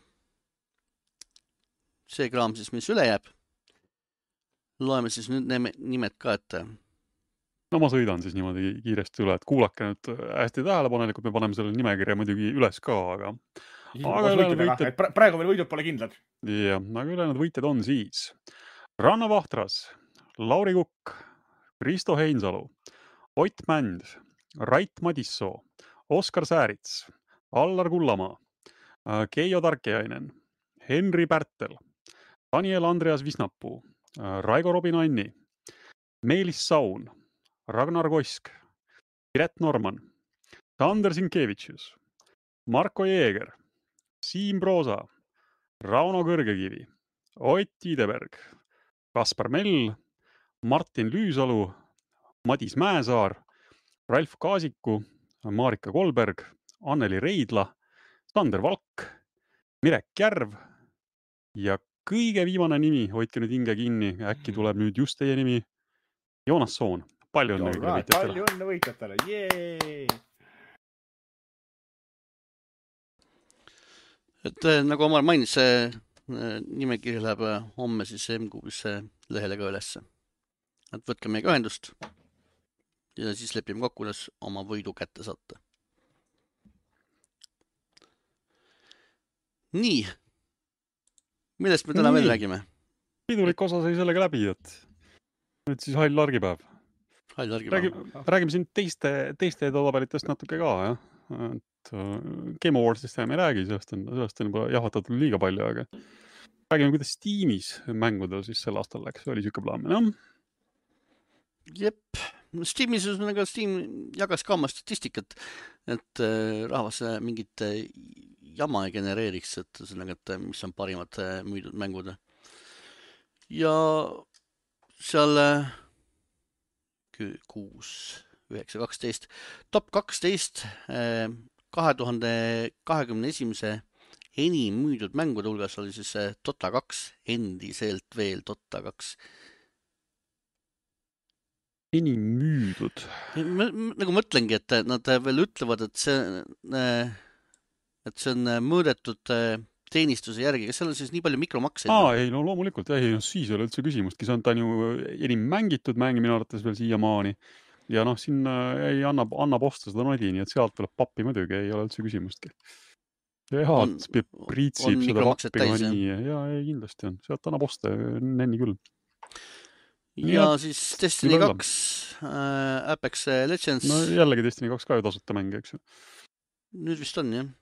Speaker 1: see kraam siis, mis üle jääb, loeme siis nüüd nimed ka ette.
Speaker 2: No ma sõidan siis niimoodi kiiresti üle, et kuulake nüüd hästi tähelepanelikult, me paneme selle nimekirja muidugi üles ka, aga
Speaker 3: praegu veel võidud pole kindlad.
Speaker 2: Jah, aga ülejäänud võitjad on siis Ranna Vahtras, Lauri Kukk, Risto Heinsalu, Ott Mänd, Rait Madissoo, Oskar Säärits, Allar Kullamaa, Keijo Tarkeainen, Henri Pärtel, Daniel Andreas Visnapuu, Raigo Robin-Anni, Meelis Saun, Ragnar Kosk, Piret Norman, Sander Sinkevitšus, Marko Jeeger, Siim Proosa, Rauno Kõrgekivi, Ott Tiideberg, Kaspar Mell, Martin Lüüsalu, Madis Mäesaar, Ralf Kaasiku, Marika Kolberg, Anneli Reidla, Sander Valk, Mirek Järv ja kõige viimane nimi, hoidke nüüd hinge kinni, äkki tuleb nüüd just teie nimi, Joonas Soon. Palju õnne võitjatele.
Speaker 3: Palju õnne võitjatele. Jee!
Speaker 1: Et nagu Omar mainis, see nimekiri läheb homme siis MQB-sse lehele ka ülesse. Et võtke meiega ühendust ja siis lepime kokku, kuidas oma võidu kätte saata. Nii. Millest me täna veel räägime?
Speaker 2: Pidulik osa sai sellega läbi, et nüüd siis hall argipäev. Räägime siin teiste edetabelitest natuke ka, jah. Et Game Awardsist me ei räägi, sellest on juba jahvatatud liiga palju, aga räägime, kuidas Steamis mängudel siis sel aastal läks, oli siuke plaan. No?
Speaker 1: Jep, Steamis Steam jagas ka oma statistikat, et rahvas mingit jama ei genereeriks, et mis on parimad müüdud mängud. Ja seal 6, 9, 12, top 12 2021 enim müüdud mängude hulgas oli siis Dota 2, endiselt veel Dota 2.
Speaker 2: Enim müüdud?
Speaker 1: Nagu mõtlengi, et nad veel ütlevad, et see on mõõdetud teenistuse järgi. Kas seal on siis nii palju mikromakseid?
Speaker 2: Ei, no loomulikult. Siis ei ole üldse küsimustki. See on ju enim mängitud mängi minu arvates veel siiamaani. Ja siin ei annab osta seda nodi, nii et sealt tuleb pappi muidugi, ei ole üldse küsimustki. Priitsib seda pappi ka nii. Ja kindlasti on. Sealt annab osta nenni küll.
Speaker 1: Ja siis Destiny 2, Apex Legends.
Speaker 2: No jällegi Destiny 2 ka ju tasuta mänge, eks ju.
Speaker 1: Nüüd vist on, jah.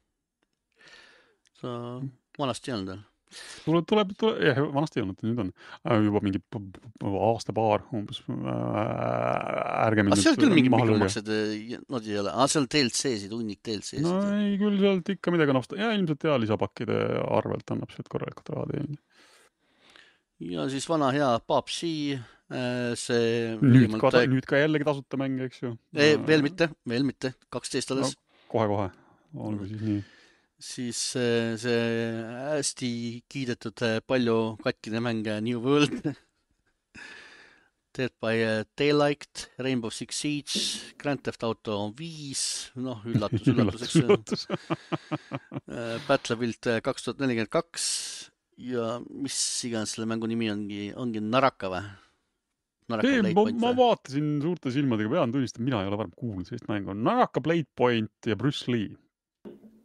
Speaker 1: Vanasti ei olnud veel.
Speaker 2: Vanasti ei olnud, nüüd on juba mingi aasta-paar umbes. Ärge mind
Speaker 1: seal küll mingi mikromaksed nodi ei ole. See on DLC-sid, hunnik DLC-sid.
Speaker 2: No ei, küll sealt ikka midagi nafta. Ja ilmselt lisapakkide arvelt annab sealt korralikult raha teenida. Ja siis vana hea PUBG. Nüüd ka jällegi tasuta mänge, eks ju?
Speaker 1: Veel mitte. 12 alles.
Speaker 2: Kohe. Olgu siis nii.
Speaker 1: Siis see hästi kiidetud palju katkine mänge New World, Dead by Daylight, Rainbow Six Siege, Grand Theft Auto 5, üllatus. Battlefield 2042 ja mis iganes selle mängu nimi ongi Naraka või?
Speaker 2: Ma vaatasin suurte silmadega, pean tunnistama, mina ei ole varem kuulnud sellist mängu. Naraka, Blade Point ja Bruce Lee.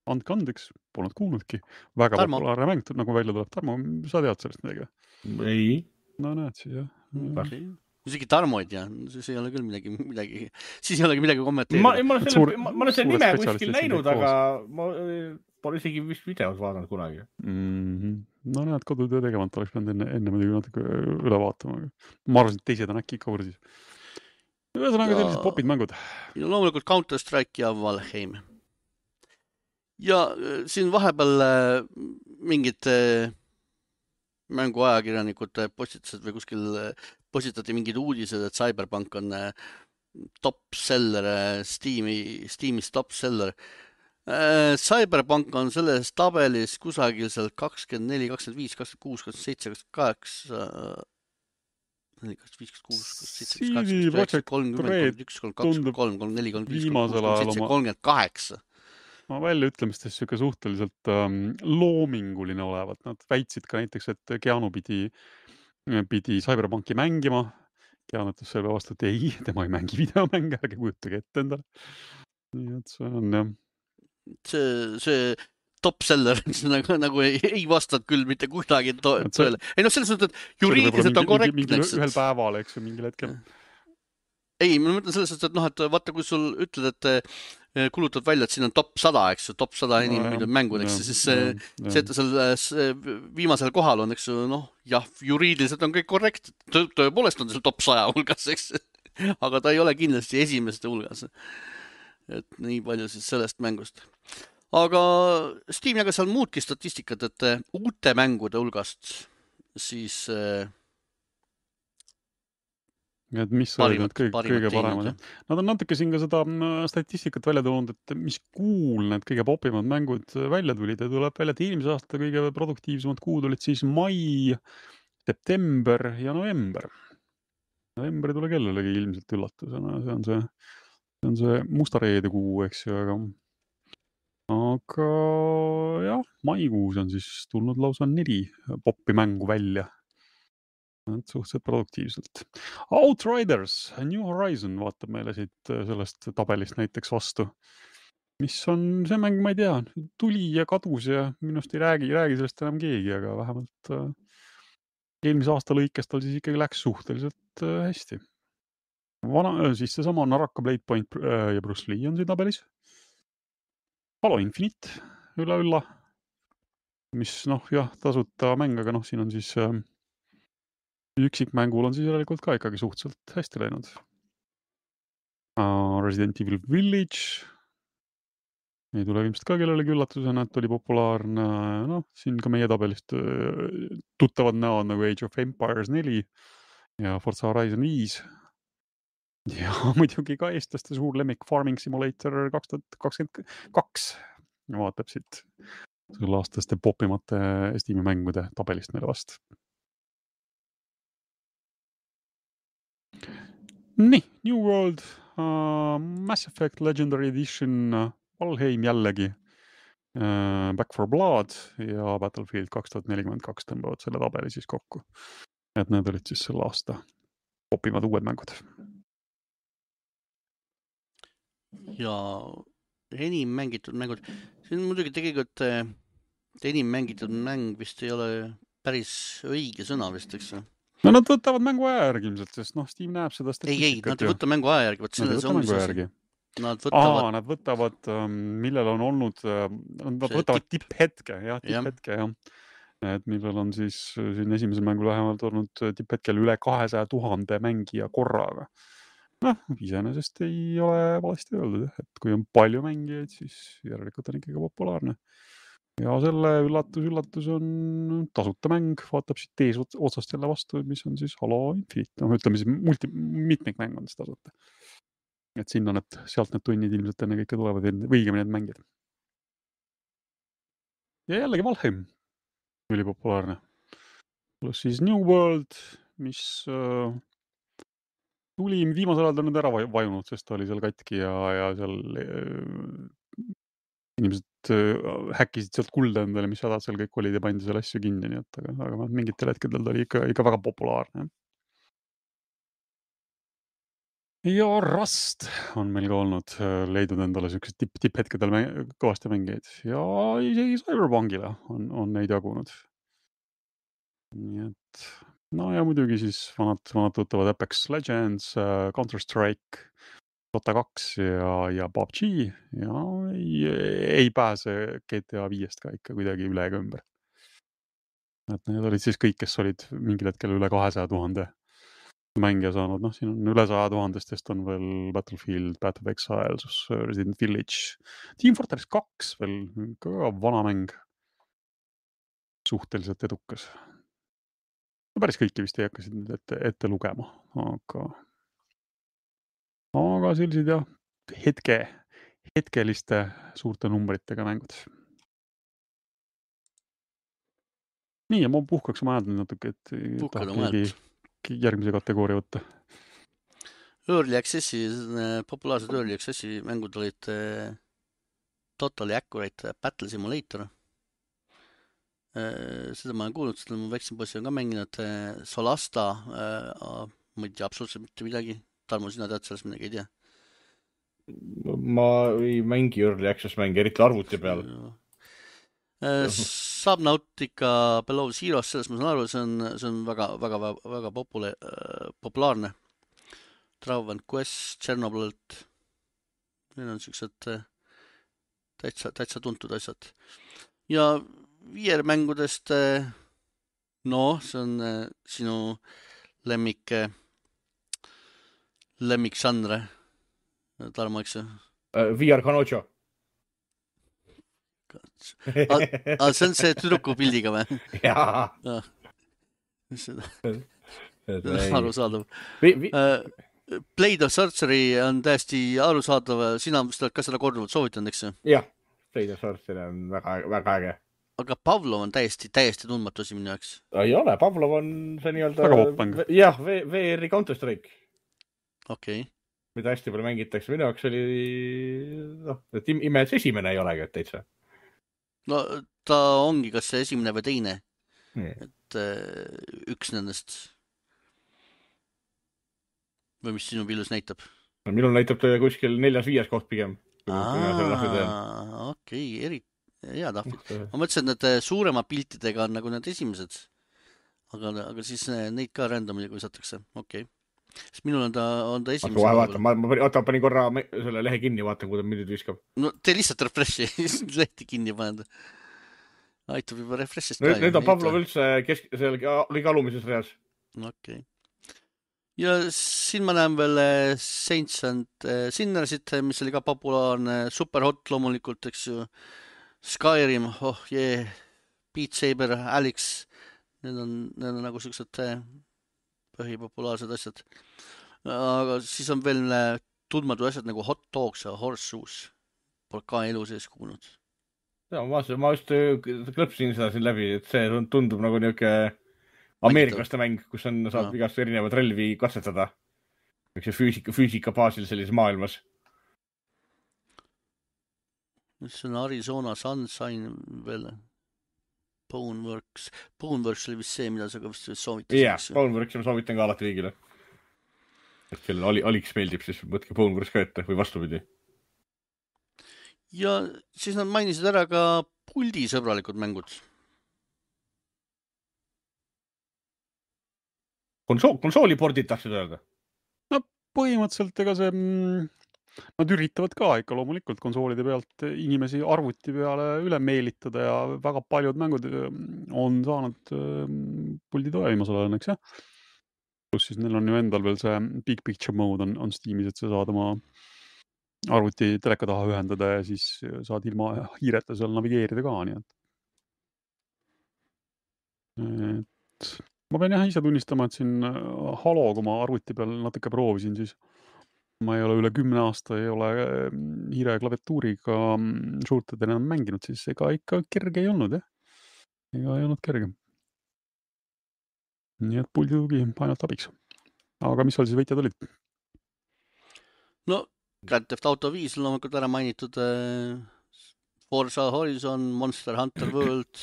Speaker 2: andke andeks, polnud kuulnudki. Väga
Speaker 1: Tarmo.
Speaker 2: populaarne mäng, nagu välja tuleb. Tarmo, sa tead sellest midagi?
Speaker 3: Ei.
Speaker 2: No näed siis, jah.
Speaker 1: Isegi Tarmo ei tea, siis ei ole küll midagi, siis ei olegi midagi kommenteerida.
Speaker 3: Ma olen selle nime kuskil näinud, aga ma pole isegi vist videos vaadanud kunagi.
Speaker 2: No näed, kodutöö tegemata oleks pidanud enne muidugi natuke üle vaatama. Ma arvasin, et teised on äkki ikka võrdis. Ühesõnaga sellised popid mängud.
Speaker 1: Ja loomulikult Counter-Strike ja Valheim. Ja siin vahepeal mingid mänguajakirjanikud postitasid või kuskil postitati mingid uudised, et Cyberpunk on top seller, Steamis top seller. Cyberpunk on selles tabelis kusagil seal 24, 25, 26, 27, 28, 25, 26, 27, 30, 31, 32, 33, 34, 38.
Speaker 2: Ma välja ütlemistes siuke suhteliselt loominguline olevat. Nad väitsid ka näiteks, et Keanu pidi Cyberpunki mängima. Keanu ütles selle vastu, et ei, tema ei mängi videomänge, ärge kujutage ette endale. Nii et see on jah.
Speaker 1: See top seller nagu ei vastanud küll mitte kuidagi tõele. Ei no selles mõttes, et juriidiliselt on korrektne.
Speaker 2: Ühel päeval, eks ju, mingil hetkel.
Speaker 1: Ei, ma mõtlen selles mõttes, et noh, et vaata, kui sul ütled, et kulutad välja, et siin on top 100, eks ju, top 100 inimesed mängudeks, siis see, et seal viimasel kohal on, eks ju, noh, jah, juriidiliselt on kõik korrekt. Tõepoolest on seal top 100 hulgas, eks, aga ta ei ole kindlasti esimeste hulgas. Et nii palju siis sellest mängust. Aga Steam jagas seal muudki statistikat, et uute mängude hulgast siis
Speaker 2: et mis olid need kõige paremad. Nad on natuke siin ka seda statistikat välja toonud, et mis kuul need kõige popimad mängud välja tulid ja tuleb välja, et eelmise aasta kõige produktiivsemad kuud olid siis mai, september ja november. November ei tule kellelegi ilmselt üllatusena, see on see mustareede kuu, eks ju, aga jah, maikuus on siis tulnud lausa 4 popi mängu välja. Suhteliselt produktiivselt. Outriders, New Horizon vaatab meile siit sellest tabelist näiteks vastu. Mis on see mäng, ma ei tea, tuli ja kadus ja minust ei räägi sellest enam keegi, aga vähemalt eelmise aasta lõikes tal siis ikkagi läks suhteliselt hästi. Siis seesama Naraka, Blade Point ja Bruce Lee on siin tabelis. Halo Infinite üle, mis noh, jah, tasuta mäng, aga noh, siin on siis üksikmängul on siis järelikult ka ikkagi suhteliselt hästi läinud. Resident Evil Village. Ei tule ilmselt ka kellelegi üllatusena, et oli populaarne. Noh, siin ka meie tabelist tuttavad näod nagu Age of Empires 4 ja Forza Horizon 5. Ja muidugi ka eestlaste suur lemmik Farming Simulator 2022 vaatab siit selle aastaste popimate Steam'i mängude tabelist meile vast. Nii, New World, Mass Effect Legendary Edition, Valheim jällegi, Back 4 Blood ja Battlefield 2042 tõmbavad selle tabeli siis kokku. Et need olid siis selle aasta popimad uued mängud.
Speaker 1: Ja enim mängitud mängud. See on muidugi tegelikult enim mängitud mäng vist ei ole päris õige sõna vist, eks?
Speaker 2: No nad võtavad mängu aja järgi ilmselt, sest noh, Steam näeb seda statistikat.
Speaker 1: Ei, nad ei võta mängu aja järgi.
Speaker 2: Nad võtavad, millel on olnud, nad võtavad tipphetke, jah. Et millel on siis siin esimesel mängul vähemalt olnud tipphetkel üle 200 000 mängija korraga. Noh, iseenesest ei ole valesti öeldud, et kui on palju mängijaid, siis järelikult on ikkagi populaarne. Ja selle üllatus on tasuta mäng, vaatab siit tees otsast jälle vastu, mis on siis Halo Infinite. No, ütleme siis mitmikmäng on siis tasuta. Et sinna sealt need tunnid ilmselt enne kõike tulevad õigemini need mängid. Ja jällegi Valheim oli populaarne. Plus siis New World, mis tuli viimasel ajal ta nüüd ära vajunud, sest ta oli seal katki ja seal inimesed häkkisid sealt kulda endale, mis hädad seal kõik olid ja pandi seal asju kinni, nii et aga mingitel hetkedel ta oli ikka väga populaarne. Ja Rust on meil ka olnud leidnud endale siuksed tipphetkedel kõvasti mängijaid ja isegi Cyberpunkile on neid jagunud. Nii et no ja muidugi siis vanad tuttavad Apex Legends, Counter-Strike, Dota 2 ja PUBG ja ei pääse GTA 5-st ka ikka kuidagi üle ega ümber. Et need olid siis kõik, kes olid mingil hetkel üle 200,000 mängija saanud. Noh, siin on üle 100,000-stest on veel Battlefield, Path of Exile, Resident Village, Team Fortress 2 veel, ka vana mäng. Suhteliselt edukas. No päris kõiki vist ei hakkasid nüüd ette lugema, aga sellised jah, hetkeliste suurte numbritega mängud. Nii, ja ma puhkaks oma ajad natuke, et
Speaker 1: Puhkad
Speaker 2: tahab
Speaker 1: oma
Speaker 2: keegi järgmise kategooria võtta.
Speaker 1: Early Accessi, populaarsed Early Accessi mängud olid Totally Accurate Battle Simulator. Seda ma olen kuulnud, seda mu väiksem poissi on ka mänginud. Solasta, ma ei tea absoluutselt mitte midagi. Tarmo, sina tead sellest midagi, ei tea?
Speaker 3: Ma ei mängi Early Access mängi, eriti arvuti peal.
Speaker 1: Subnautica Below Zero, sellest ma saan aru, see on väga populaarne. Dragon Quest, Chernobylt. Need on siuksed täitsa tuntud asjad. Ja VR-mängudest, no, see on sinu lemmikžanre, Tarmo, eks ju?
Speaker 3: VR Kanojo.
Speaker 1: See on see tüdruku pildiga või?
Speaker 3: Jaa.
Speaker 1: Arusaadav. Blade of Sorcery on täiesti arusaadav. Sina vist oled ka seda korduvalt soovitanud, eks ju?
Speaker 3: Jah, Blade of Sorcery on väga äge.
Speaker 1: Aga Pavlov on täiesti tundmatu asi minu jaoks.
Speaker 3: Ei ole, Pavlov on see nii-öelda...
Speaker 2: Väga popmäng.
Speaker 3: Jah, VR-i Counter-Strike.
Speaker 1: Okei.
Speaker 3: Mida hästi palju mängitakse. Minu jaoks oli... et ime, et esimene ei olegi täitsa.
Speaker 1: No ta ongi kas see esimene või teine. Et üks nendest. Või mis sinu pillus näitab?
Speaker 3: No, minul näitab ta kuskil 4-5 koht pigem.
Speaker 1: Okei, hea tahvid. Ma mõtlesin, et need suurema piltidega on nagu need esimesed. Aga siis neid ka randomile visatakse. Okei. Sest minul on ta esimesed.
Speaker 3: Vaata, ma panin korra selle lehe kinni, vaatan, kui ta minut viskab.
Speaker 1: No tee lihtsalt refreshi, lehti kinni paned. Aitab juba refreshist ka.
Speaker 3: Nüüd on Pavlov üldse seal kõige alumises reas.
Speaker 1: Okei. Ja siin ma näen veel Saints and Sinnersit, mis oli ka populaarne. Superhot loomulikult, eks ju. Skyrim, Beat Saber, Alex. Need on nagu siuksed põhipopulaarsed asjad. Aga siis on veel tundmatu asjad nagu Hot Dogs ja Horseshoes. Pole ka elu sees kuulnud.
Speaker 3: Ja, ma just klõpsin seda siin läbi, et see tundub nagu niuke ameeriklaste mäng, kus saab igast erinevad relvi katsetada. Füüsika baasil sellises maailmas.
Speaker 1: See on Arizona Sunshine veel. Boneworks oli vist see, mida sa ka vist soovitasid.
Speaker 3: Jah, Boneworks ma soovitan ka alati riigile. Et kellel Alix meeldib, siis võtke Boneworks ka ette või vastupidi.
Speaker 1: Ja siis nad mainisid ära ka puldisõbralikud mängud.
Speaker 3: Konsoolipordid tahtsid öelda?
Speaker 2: No põhimõtteliselt ega see... Nad üritavad ka ikka loomulikult konsoolide pealt inimesi arvuti peale üle meelitada ja väga paljud mängud on saanud puldi toe viimasel ajal, eks jah? Plus siis neil on ju endal veel see Big Picture Mode on Steamis, et sa saad oma arvuti teleka taha ühendada ja siis saad ilma hiireta seal navigeerida ka, nii et ma pean jah ise tunnistama, et siin Halo, kui ma arvuti peal natuke proovisin, siis ma ei ole üle 10 aasta ei ole hiire ja klaviatuuriga suurtad enam mänginud, siis ega ikka kerge ei olnud, jah. Ega ei olnud kerge. Nii et puldi tugi ainult abiks. Aga mis seal siis võitjad olid?
Speaker 1: No, Grand Theft Auto 5 on loomulikult ära mainitud. Forza Horizon, Monster Hunter World,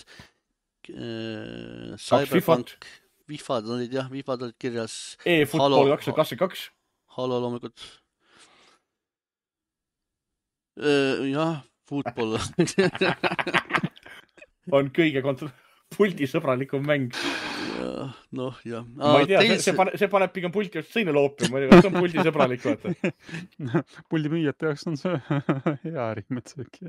Speaker 1: Cyberpunk, Wifad olid jah, Wifad olid kirjas.
Speaker 3: E-Football 2022.
Speaker 1: Halo loomulikult. Jah, football.
Speaker 3: On kõige puldisõbralikum mäng.
Speaker 1: Noh, jah.
Speaker 3: Ma ei tea, see paneb pigem pulti just sõina loopi. Ma ei tea, kas on puldisõbralik, vaata.
Speaker 2: Puldimüüjate jaoks on see hea ärimetsõki.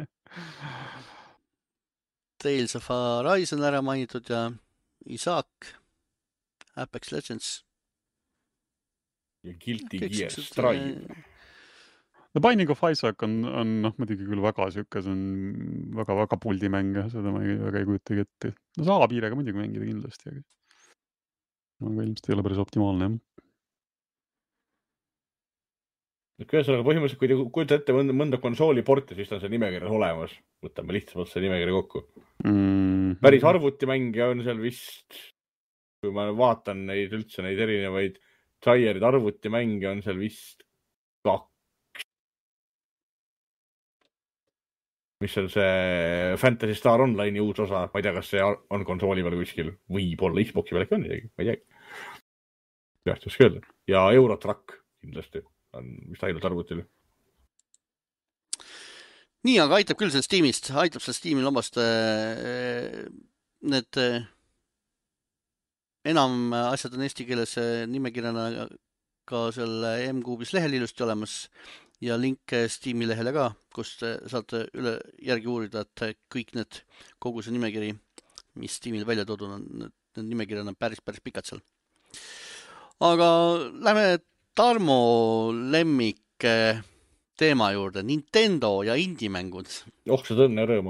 Speaker 1: Tales of Arise on ära mainitud ja Isaac, Apex Legends.
Speaker 3: Ja Guilty Gear Strive.
Speaker 2: The Binding of Isaac on muidugi küll väga siuke, see on väga puldimäng ja seda ma väga ei kujutagi ette. No saa piirega muidugi mängida kindlasti, aga ilmselt ei ole päris optimaalne.
Speaker 3: Ühesõnaga põhimõtteliselt, kui te kujutate ette mõnda konsooli porti, siis on see nimekirjas olemas. Võtame lihtsamalt see nimekirja kokku. Päris arvutimänge on seal vist, kui ma vaatan neid erinevaid trierid arvutimänge on seal vist 2. Mis on see Fantasy Star Online'i uus osa. Ma ei tea, kas see on konsooli peal kuskil. Võib-olla Xboxi peal on isegi. Ma ei tea. Tehtaks küll. Ja Eurotrack kindlasti on vist ainult arvutil.
Speaker 1: Nii, aga aitab küll sellest tiimist. Aitab sellest tiimi lomast need enam asjad on eesti keeles nimekirjana ka selle M-Kuubis lehel ilusti olemas. Ja link Steam'i lehele ka, kus saate üle järgi uurida, et kõik need kogu see nimekiri, mis Steam'il välja toodud on, need nimekirjad on päris pikad seal. Aga lähme Tarmo lemmik teema juurde, Nintendo ja indie-mängud.
Speaker 3: See õnne rõõmu.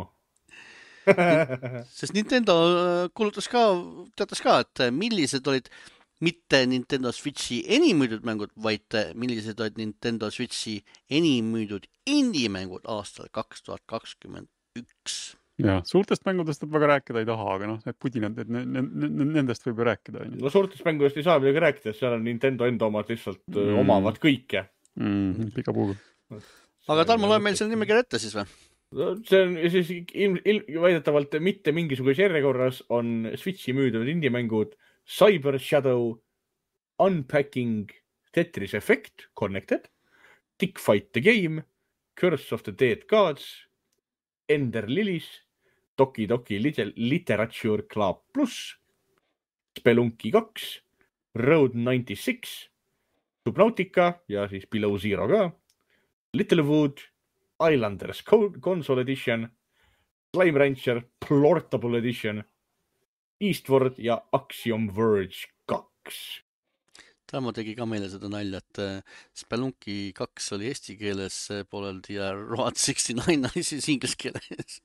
Speaker 1: Sest Nintendo teatas ka, et millised olid mitte Nintendo Switchi enimüüdud mängud, vaid millised olid Nintendo Switchi enimüüdud indie-mängud aastal 2021.
Speaker 2: Ja, suurtest mängudest väga rääkida ei taha, aga need pudinad, nendest võib ju rääkida.
Speaker 3: No suurtest mängudest ei saa midagi rääkida, seal on Nintendo enda omad lihtsalt omavad kõike.
Speaker 2: Pika puuga.
Speaker 1: Aga Tarmo, loe meil selle nimekirja ette siis või?
Speaker 3: See on siis väidetavalt mitte mingisuguse järjekorras on Switchi müüdud indie-mängud Cyber Shadow, Unpacking, Tetris Effect, Connected, Tick Fight the Game, Curse of the Dead Gods, Ender Lilies, Doki Doki Literature Club Plus, Spelunky 2, Road 96, Subnautica ja siis Below Zero ka, Littlewood, Islanders Console Edition, Slime Rancher Portable Edition, Eastward ja Axiom Verge 2.
Speaker 1: Tarmo tegi ka meile seda nalja, et Spelunky 2 oli eesti keeles pooleldi ja Road 69 oli siis inglise keeles.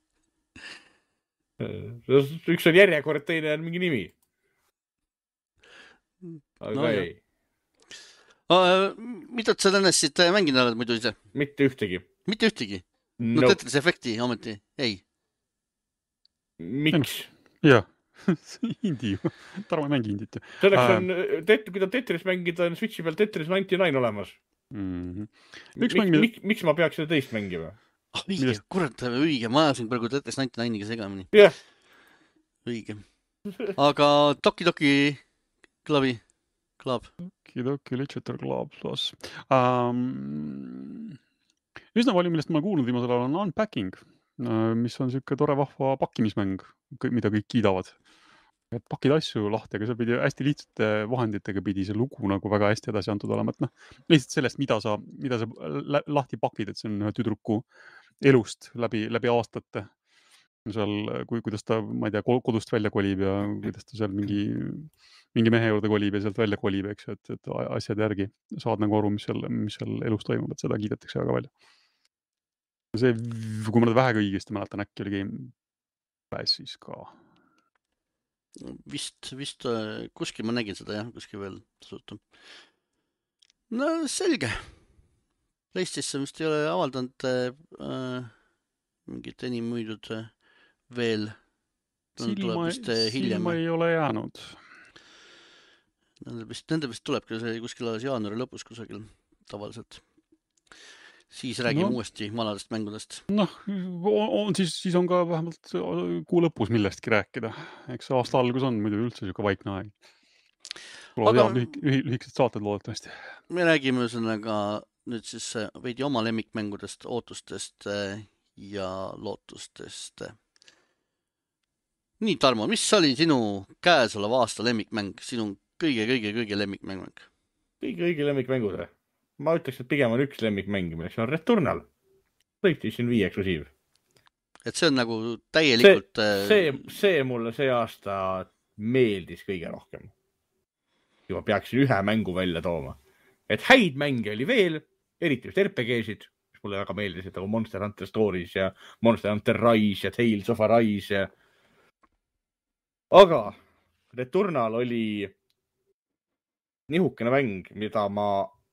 Speaker 3: Üks on järjekord, teine on mingi nimi. Aga ei.
Speaker 1: Mida sa tõenäoliselt mängin oled muidu ise?
Speaker 3: Mitte ühtegi.
Speaker 1: Mitte ühtegi? No Tetris Effecti ometi, ei.
Speaker 3: Miks?
Speaker 2: Jah. Indie, Tarmo ei mängi indit.
Speaker 3: Selleks on, kui ta Tetris mängida, on Switchi peal Tetris 99 olemas. Miks ma peaks seda teist mängima?
Speaker 1: Õige, kurat, õige. Ma ajasin praegu Tetris 99-iga segamini.
Speaker 3: Jah.
Speaker 1: Õige. Aga Doki Doki Club.
Speaker 2: Doki Doki Literature Club plus. Üsna palju, millest ma kuulnud viimasel ajal on Unpacking, mis on siuke tore vahva pakkimismäng, mida kõik kiidavad. Et pakid asju lahti, aga see pidi hästi lihtsate vahenditega pidi see lugu nagu väga hästi edasi antud olema. Et lihtsalt sellest, mida sa lahti pakid, et see on ühe tüdruku elust läbi aastate. Seal, kuidas ta, ma ei tea, kodust välja kolib ja kuidas ta seal mingi mehe juurde kolib ja sealt välja kolib, eks, et asjad järgi saad nagu aru, mis seal elus toimub, et seda kiidetakse väga palju. See, kui ma nüüd vähega õigesti mäletan, äkki oli Game Passis ka.
Speaker 1: Vist kuskil ma nägin seda, jah, kuskil veel tasuta. No selge. PlayStation vist ei ole avaldanud mingit enim müüdud veel.
Speaker 2: Silma ei ole jäänud.
Speaker 1: Nende vist tuleb kuskil alles jaanuari lõpus kusagil tavaliselt. Siis räägime uuesti vanadest mängudest.
Speaker 2: Siis on ka vähemalt kuu lõpus millestki rääkida. Eks aasta algus on muidu üldse siuke vaikne aeg. Tulevad
Speaker 1: Aga-
Speaker 2: head lühikesed saated loodetavasti.
Speaker 1: me räägime ühesõnaga nüüd siis veidi oma lemmikmängudest, ootustest ja lootustest. Nii, Tarmo, mis oli sinu käesoleva aasta lemmikmäng, sinu kõige lemmikmäng?
Speaker 3: Kõige lemmikmängud või? Ma ütleks, et pigem on üks lemmikmäng, milleks on Returnal. PlayStation 5 eksklusiiv.
Speaker 1: Et see on nagu täielikult...
Speaker 3: See mulle see aasta meeldis kõige rohkem. Juba peaksin ühe mängu välja tooma. Et häid mänge oli veel, eriti just RPG-sid, mis mulle väga meeldisid, nagu Monster Hunter Stories ja Monster Hunter Rise ja Tales of Arise ja... Aga Returnal oli nihukene mäng, mida ma...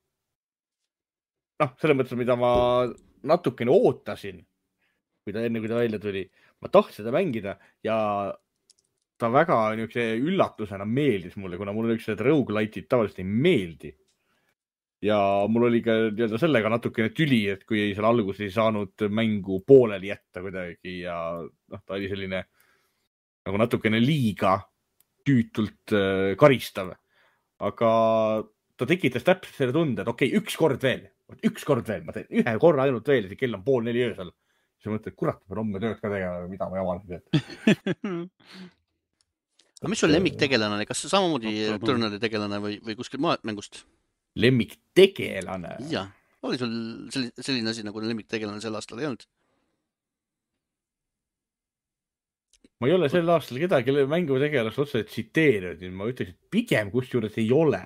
Speaker 3: selles mõttes, mida ma natukene ootasin, enne kui ta välja tuli. Ma tahtsin seda mängida ja ta väga niisuguse üllatusena meeldis mulle, kuna mulle niisugused roguelite'id tavaliselt ei meeldi. Ja mul oli ka sellega natukene tüli, et kui seal alguses ei saanud mängu pooleli jätta kuidagi ja ta oli selline nagu natukene liiga tüütult karistav. Aga ta tekitas täpselt selle tunde, et okei, üks kord veel. Ma teen ühe korra ainult veel, see kell on 3:30 öösel. Siis mõtled, kurat, ma pean homme tööd ka tegema, mida ma jaman.
Speaker 1: Aga mis sul lemmiktegelane, kas see samamoodi Returnali tegelane või kuskil maalt mängust?
Speaker 3: Lemmiktegelane?
Speaker 1: Jah, oli sul selline asi nagu lemmiktegelane sel aastal ei olnud?
Speaker 3: Ma ei ole sel aastal kedagi mängutegelast otseselt tsiteerinud, ma ütleks, et pigem kusjuures ei ole.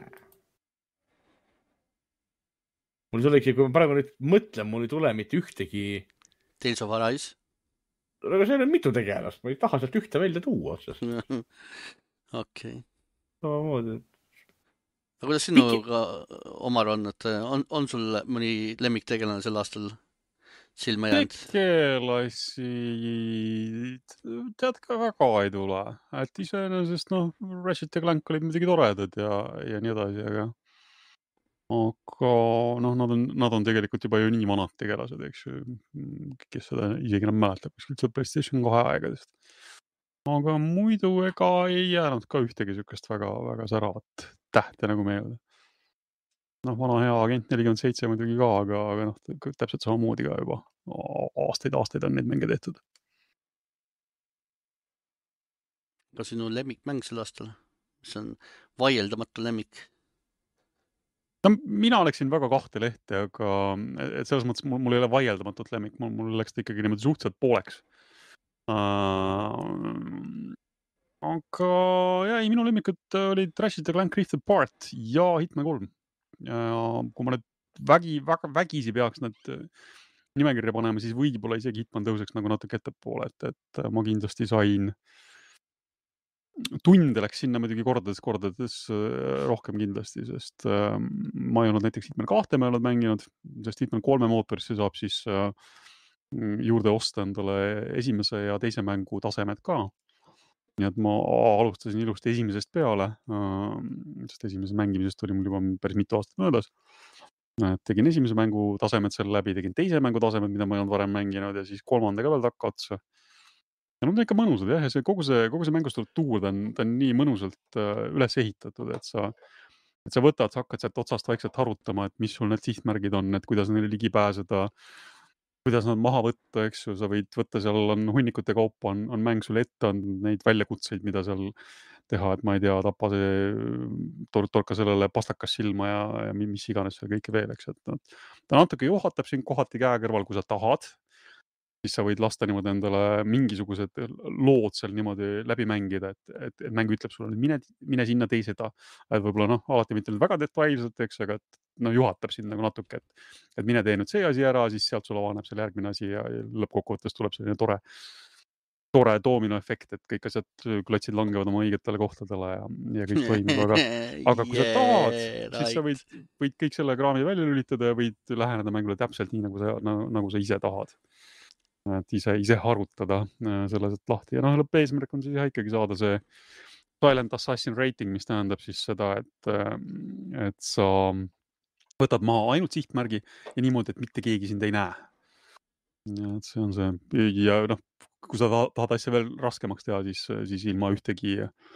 Speaker 3: Mul selleks, kui ma praegu nüüd mõtlen, mul ei tule mitte ühtegi...
Speaker 1: Tales of Arise?
Speaker 3: Aga seal on mitu tegelast, ma ei taha sealt ühte välja tuua otsas.
Speaker 1: Okei.
Speaker 3: Samamoodi.
Speaker 1: Aga kuidas sinuga Omar on, et on sul mõni lemmiktegelane sel aastal silma jäänud?
Speaker 2: Tegelasi tead ka väga ei tule. Et iseenesest, Ratchet & Clank olid muidugi toredad ja nii edasi, aga nad on tegelikult juba ju nii vanad tegelased, eks ju, kes seda isegi enam mäletab kuskilt PlayStation 2 aegadest. Aga muidu ega ei jäänud ka ühtegi sükest väga säravat tähte nagu meelde. Vana hea Agent 47 muidugi ka, aga täpselt samamoodi ka juba aastaid on neid mänge tehtud.
Speaker 1: Ka sinu lemmikmäng sel aastal, mis on vaieldamatu lemmik?
Speaker 2: Mina läksin väga kahte lehte, aga et selles mõttes mul ei ole vaieldamatut lemmik, mul läks ta ikkagi niimoodi suhteliselt pooleks. Aga minu lemmikud olid Ratchet & Clank Rift Apart ja Hitman 3. Ja kui ma nüüd vägisi peaks need nimekirja panema, siis võib-olla isegi Hitman tõuseks nagu natuke ettepoole, et ma kindlasti sain tunde läks sinna muidugi kordades rohkem kindlasti, sest ma ei olnud näiteks Hitman 2 me olnud mänginud, sest Hitman 3 mootorisse saab siis juurde osta endale esimese ja teise mängu tasemed ka. Nii et ma alustasin ilusti esimesest peale, sest esimese mängimisest oli mul juba päris mitu aastat möödas. Tegin esimese mängu tasemed selle läbi, tegin teise mängu tasemed, mida ma ei olnud varem mänginud ja siis kolmanda ka veel takka otsa. Ja nad on ikka mõnusad jah, ja kogu see mängustruktuur, ta on nii mõnusalt üles ehitatud, et sa võtad, sa hakkad sealt otsast vaikselt harutama, et mis sul need sihtmärgid on, et kuidas neile ligi pääseda, kuidas nad maha võtta, eks ju, sa võid võtta, seal on hunnikute kaupa, on mäng sulle ette, on neid väljakutseid, mida seal teha, et ma ei tea, tapa torka sellele pastakas silma ja mis iganes seal kõike veel, eks, et ta natuke juhatab sind kohati käe kõrval, kui sa tahad, siis sa võid lasta niimoodi endale mingisugused lood seal niimoodi läbi mängida, et mäng ütleb sulle, mine sinna tee seda, et võib-olla alati mitte väga detailselt, eks, aga juhatab sind nagu natuke, et mine tee nüüd see asi ära, siis sealt sul avaneb selle järgmine asi ja lõppkokkuvõttes tuleb selline tore doominoefekt, et kõik asjad, klotsid langevad oma õigetele kohtadele ja kõik toimib, aga kui sa tahad, siis sa võid kõik selle kraami välja lülitada ja võid läheneda mängule täpselt nii, nagu sa ise tahad. Et ise harutada selle lahti ja lõppeesmärk on siis ikkagi saada see Silent Assassin rating, mis tähendab siis seda, et sa võtad maha ainult sihtmärgi ja niimoodi, et mitte keegi sind ei näe. Et see on see ja kui sa tahad asja veel raskemaks teha, siis ilma ühtegi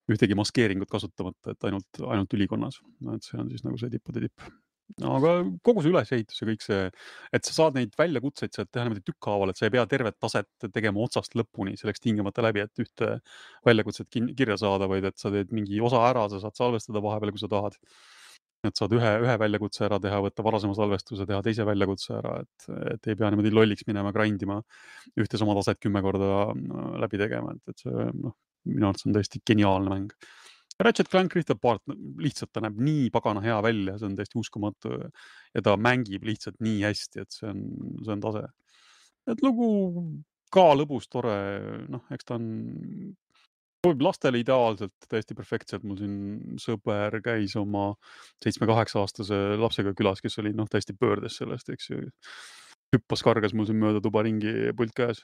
Speaker 2: ühtegi maskeeringut kasutamata, et ainult ülikonnas. No, et see on siis nagu see tippude tipp. No, aga kogu see ülesehitus ja kõik see, et sa saad neid väljakutseid sealt teha niimoodi tükkhaaval, et sa ei pea tervet taset tegema otsast lõpuni, selleks tingimata läbi, et ühte väljakutset kirja saada, vaid et sa teed mingi osa ära, sa saad salvestada vahepeal, kui sa tahad. Et saad ühe väljakutse ära teha, võtta varasema salvestuse, teha teise väljakutse ära, et ei pea niimoodi lolliks minema, grindima ühte sama taset 10 korda läbi tegema, et see, minu arvates on tõesti geniaalne mäng. Ratchet Clank Rift Apart, lihtsalt ta näeb nii pagana hea välja, see on täiesti uskumatu ja ta mängib lihtsalt nii hästi, et see on tase. Et lugu ka lõbus, tore, eks ta on sobib lastele ideaalselt, täiesti perfektselt. Mul siin sõber käis oma 7-8-aastase lapsega külas, kes oli täiesti pöördes sellest, eks ju. Hüppas kargas mul siin mööda tuba ringi pult käes,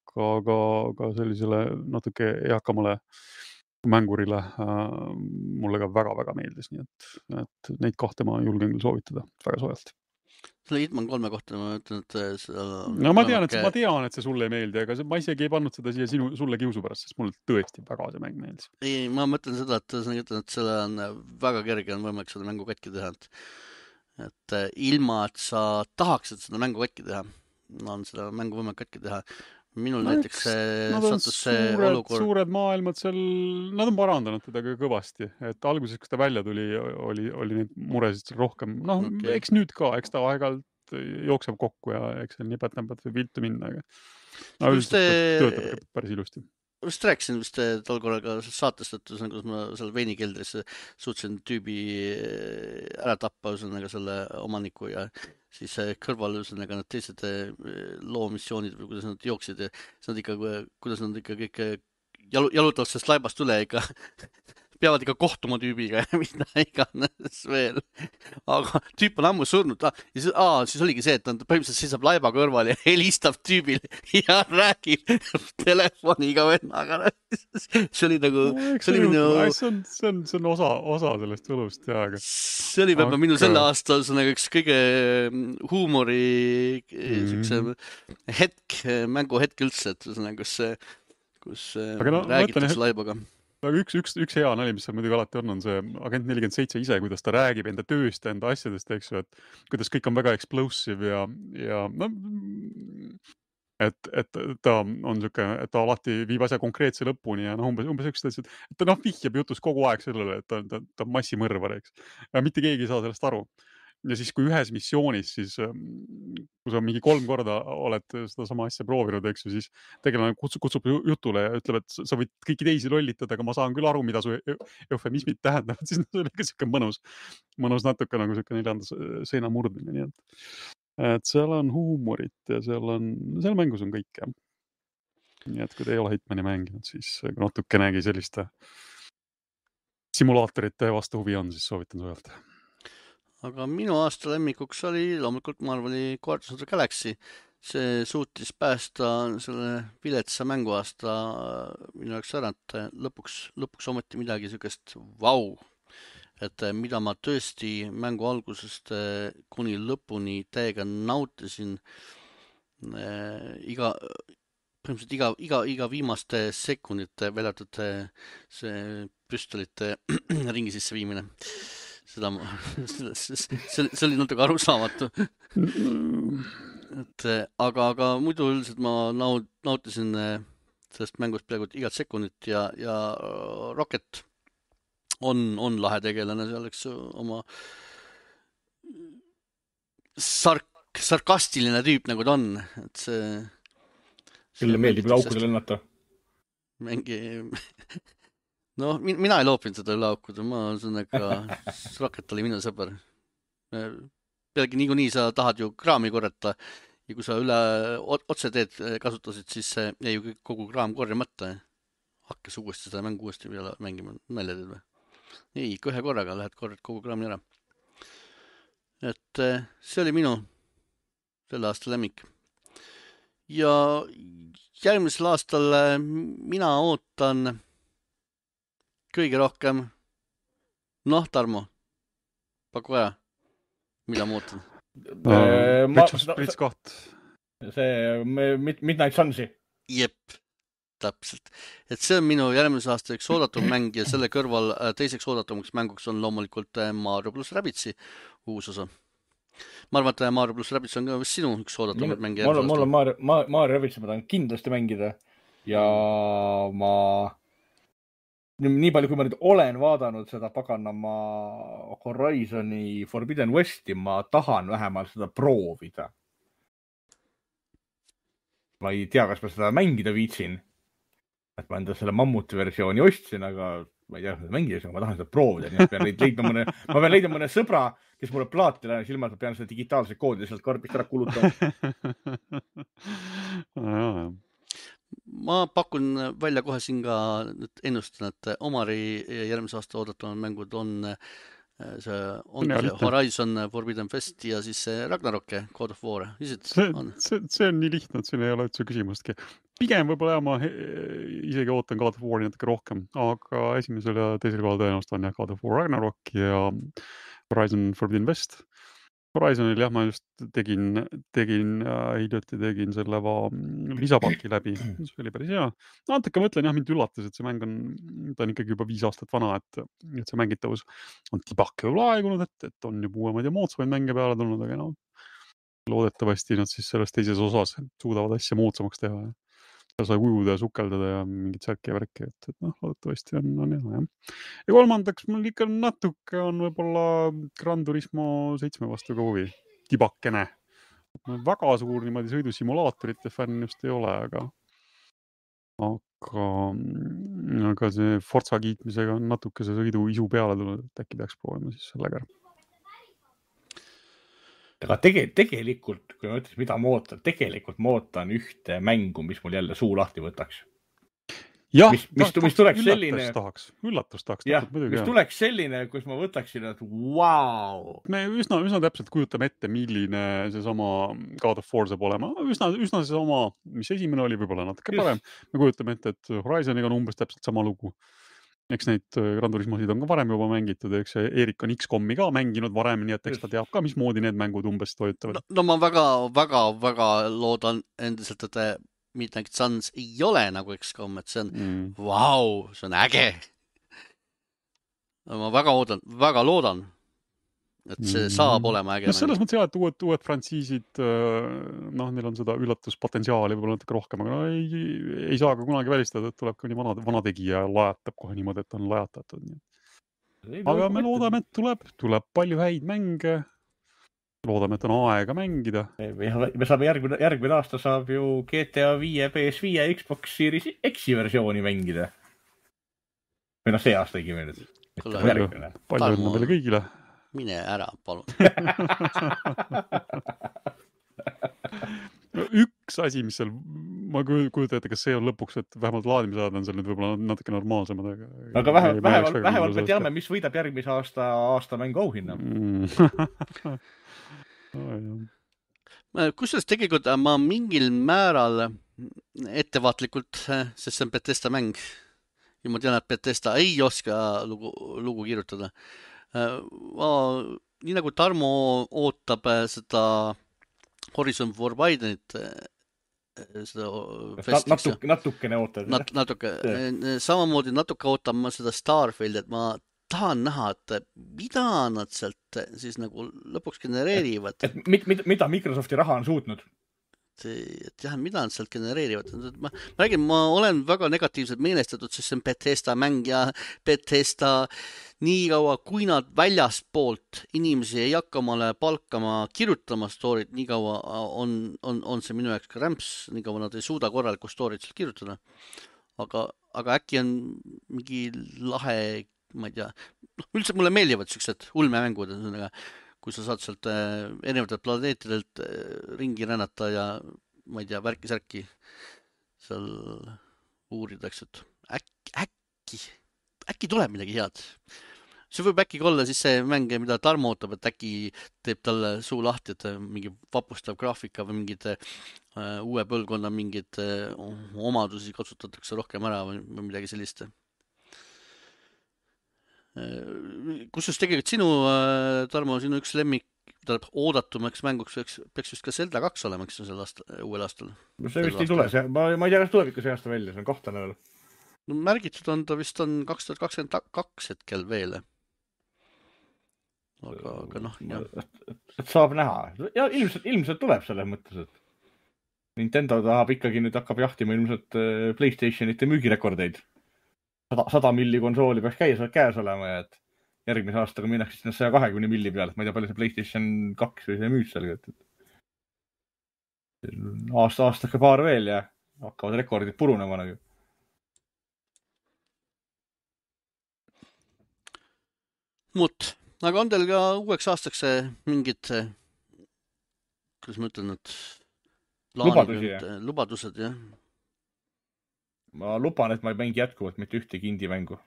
Speaker 2: aga sellisele natuke eakamale mängurile mulle ka väga-väga meeldis, nii et neid kahte ma julgen küll soovitada väga soojalt.
Speaker 1: Selle Hitman 3 kohta ma ütlen, et
Speaker 2: no ma tean, et see sulle ei meeldi, aga ma isegi ei pannud seda siia sulle kiusu pärast, sest mulle tõesti väga see mäng meeldis.
Speaker 1: Ei, ma mõtlen seda, et selle on väga kerge on võimalik seda mängu katki teha, et ilma, et sa tahaksid seda mängu katki teha, on seda mängu võimalik katki teha. Minul näiteks sattus see olukord...
Speaker 2: Suured maailmad seal, nad on parandanud teda ka kõvasti, et alguses, kui ta välja tuli, oli neid muresid rohkem. Eks nüüd ka, eks ta aeg-ajalt jookseb kokku ja eks seal nipet-näpet võib viltu minna, aga töötab päris ilusti.
Speaker 1: Vist rääkisin tol korraga saatestatus, kus ma seal veinikeldris suutsin tüübi ära tappa selle omaniku ja siis kõrval need teised loomissioonid või kuidas nad jooksid ja kuidas nad ikka kõik jalutavad sellest laibast üle ikka peavad ikka kohtuma tüübiga ja mida iganes veel. Aga tüüp on ammu surnud. Siis oligi see, et ta põhimõtteliselt seisab laiba kõrval ja helistab tüübil ja räägib telefoniga vennaga. See oli nagu...
Speaker 2: See on osa sellest õlust.
Speaker 1: See oli võib-olla minu selle aasta üks kõige huumori mänguhetk üldse, kus räägitakse laibaga.
Speaker 2: Aga üks hea nali, mis seal muidugi alati on see Agent 47 ise, kuidas ta räägib enda tööst, enda asjadest, eks ju, et kuidas kõik on väga explosive ja et ta on siuke, et ta alati viib asja konkreetse lõpuni ja umbes üks asjad, et ta vihjab jutus kogu aeg sellele, et ta on massimõrvar, eks. Ja mitte keegi ei saa sellest aru. Ja siis, kui ühes missioonis, siis kui sa mingi 3 korda oled seda sama asja proovinud, eks ju, siis tegelane kutsub jutule ja ütleb, et sa võid kõiki teisi lollitada, aga ma saan küll aru, mida su eufemismid tähendavad, siis see oli ka siuke mõnus natuke nagu siuke 4. seina murdmine, nii et seal on huumorit ja seal mängus on kõik, jah. Nii et kui te ei ole Hitmani mänginud, siis natukenegi selliste simulaatorite vastu huvi on, siis soovitan soojalt.
Speaker 1: Aga minu aasta lemmikuks oli loomulikult Marveli Guardians of the Galaxy. See suutis päästa selle viletsa mänguaasta minu jaoks ära, et lõpuks ometi midagi siukest vau. Et mida ma tõesti mängu algusest kuni lõpuni täiega nautisin. Põhimõtteliselt iga viimaste sekundite väljatud see püstolite ringi sisse viimine. See oli natuke arusaamatu. Aga muidu üldiselt ma nautisin sellest mängust peaaegu igat sekundit ja Rocket on lahe tegelane, see oleks oma sarkastiline tüüp, nagu ta on. Et
Speaker 3: Külle meeldib aukude lennata.
Speaker 1: Mina ei loopinud seda üle aukuda, Rocket oli minu sõber. Pealegi niikuinii sa tahad ju kraami korjata ja kui sa üle otseteed kasutasid, siis jäi ju kogu kraam korjamata. Hakkes uuesti seda mängu uuesti peale mängima, nalja teed või? Ei, ühe korraga lähed korjad kogu kraami ära. Et see oli minu selle aasta lemmik. Ja järgmisel aastal mina ootan kõige rohkem. Tarmo, paku ära. Mida ma ootan?
Speaker 2: Spirits 2.
Speaker 3: See Midnight Sunsi.
Speaker 1: Jep. täpselt. Et see on minu järgmise aasta üks oodatum mäng ja selle kõrval teiseks oodatumaks mänguks on loomulikult Mario pluss Rabbids'i uus osa. Ma arvan, et Mario pluss Rabbids on ka vist sinu üks oodatumaid mänge järgmise
Speaker 3: Mul
Speaker 1: aasta.
Speaker 3: on Mario Rabbids'i ma tahan kindlasti mängida ja ma nii palju, kui ma nüüd olen vaadanud seda paganama Horizoni Forbidden Westi, ma tahan vähemalt seda proovida. Ma ei tea, kas ma seda mängida viitsin. Et ma enda selle mammuti versiooni ostsin, aga ma ei tea, kas mängida, aga ma tahan seda proovida. Nii et ma pean leidma mõne sõbra, kes mulle plaati lähenes ilma, et ma pean seda digitaalset koodi sealt karbist ära kulutama.
Speaker 1: Ma pakun välja kohe siin ka ennustan, et Omari järgmise aasta oodatavad mängud on see Horizon Forbidden West ja siis see Ragnarok God of War.
Speaker 2: See on nii lihtne, et siin ei ole üldse küsimustki. Pigem võib-olla ma isegi ootan God of War'i natuke rohkem, aga esimesel ja teisel kohal tõenäoliselt on God of War Ragnarok ja Horizon Forbidden West. Horizonil jah, ma just tegin selle lisapaki läbi, see oli päris hea. Natuke mõtlen jah, mind üllatas, et see mäng ta on ikkagi juba 5 aastat vana, et see mängitavus on tibake võib-olla aegunud, et on juba uuemaid ja moodsamaid mänge peale tulnud, aga loodetavasti nad siis selles teises osas suudavad asja moodsamaks teha. Sai ujuda ja sukeldada ja mingid särki ja värki, et loodetavasti on hea, jah. Ja kolmandaks mul ikka natuke on võib-olla Gran Turismo 7 vastu ka huvi. Tibakene. Väga suur niimoodi sõidusimulaatorite fänn just ei ole, aga see Forza kiitmisega on natuke see sõidu isu peale tulnud, et äkki peaks proovima siis sellega.
Speaker 3: Aga tegelikult, kui ma ütles, mida ma ootan, tegelikult ma ootan ühte mängu, mis mul jälle suu lahti võtaks.
Speaker 2: Jah,
Speaker 3: mis tuleks selline...
Speaker 2: Üllatus tahaks.
Speaker 3: Jah, mis tuleks selline, kus ma võtaksin, et wow!
Speaker 2: Me üsna täpselt kujutame ette, milline see sama God of War saab olema. Üsna see sama, mis esimene oli, võib-olla natuke parem. Me kujutame ette, et Horizoniga on umbes täpselt sama lugu. Eks neid Gran Turismosid on ka varem juba mängitud, eks Erik on XCOM-i ka mänginud varem, nii et eks ta teab ka, mismoodi need mängud umbes toetavad.
Speaker 1: No ma väga loodan endiselt, et Midnight Suns ei ole nagu XCOM, et see on see on äge. Ma väga loodan, et see saab olema äge.
Speaker 2: Selles mõttes jah, et uued frantsiisid, neil on seda üllatuspotentsiaali võib-olla natuke rohkem, aga ei saa ka kunagi välistada, et tuleb ka nii vana tegija ja lajatab kohe niimoodi, et on lajatatud. Aga me loodame, et tuleb palju häid mänge. Loodame, et on aega mängida.
Speaker 3: Me saame järgmine aasta saab ju GTA 5, PS5 ja Xbox Series X versiooni mängida. Või see aasta ei nüüd.
Speaker 2: Palju õnne meile kõigile.
Speaker 1: Mine ära, palun.
Speaker 2: Üks asi, mis seal, ma kujutan ette, kas see on lõpuks, et vähemalt laadimisajad on seal nüüd võib-olla natuke normaalsemad.
Speaker 3: Aga vähemalt me teame, mis võidab järgmise aasta mängu auhinna.
Speaker 1: Kusjuures tegelikult ma mingil määral ettevaatlikult, sest see on Bethesda mäng ja ma tean, et Bethesda ei oska lugu kirjutada. Nii nagu Tarmo ootab seda Horizon Forbiddenit
Speaker 3: natukene ootad.
Speaker 1: Natuke. Samamoodi natuke ootab ma seda Starfield, et ma tahan näha, et mida nad sealt siis nagu lõpuks genereerivad.
Speaker 3: Mida Microsofti raha on suutnud?
Speaker 1: Et jah, mida nad sealt genereerivad. Ma olen väga negatiivselt meelestatud, sest see on Bethesda mäng ja Bethesda nii kaua, kui nad väljaspoolt inimesi ei hakka omale palkama kirjutama story't, nii kaua on see minu jaoks ka rämps, nii kaua nad ei suuda korralikku story't sealt kirjutada. Aga äkki on mingi lahe, ma ei tea, üldse mulle meeldivad sellised ulmemängud, kui sa saad sealt erinevatelt planeetidelt ringi rännata ja ma ei tea, värki-särki seal uuridaks, et äkki tuleb midagi head. See võib äkki olla siis see mäng, mida Tarmo ootab, et äkki teeb talle suu lahti, et mingi vapustav graafika või mingid uue põlvkonna mingid omadusi kasutatakse rohkem ära või midagi sellist. Kusjuures tegelikult sinu, Tarmo, sinu üks lemmik oodatumaks mänguks peaks just ka Zelda 2 olema, eks sel uuel aastal.
Speaker 3: See vist ei tule, ma ei tea, kas tuleb ikka see aasta välja, see on kahtlane veel.
Speaker 1: No märgitud on ta vist on 2022 hetkel veel. Aga noh, jah.
Speaker 3: Et saab näha. Ja ilmselt tuleb selles mõttes, et Nintendo tahab ikkagi nüüd hakkab jahtima ilmselt PlayStationite müügirekordeid. 100 milli konsooli peaks käes olema ja et järgmise aastaga minnakse sinna 120 milli peale. Ma ei tea, palju see PlayStation 2 või see müüs seal. Aastake paar veel ja hakkavad rekordid purunema nagu.
Speaker 1: Muud. Aga on teil ka uueks aastaks mingid, kuidas ma ütlen, lubadused, jah?
Speaker 3: Ma luban, et ma ei mängi jätkuvalt mitte ühtegi indie-mängu.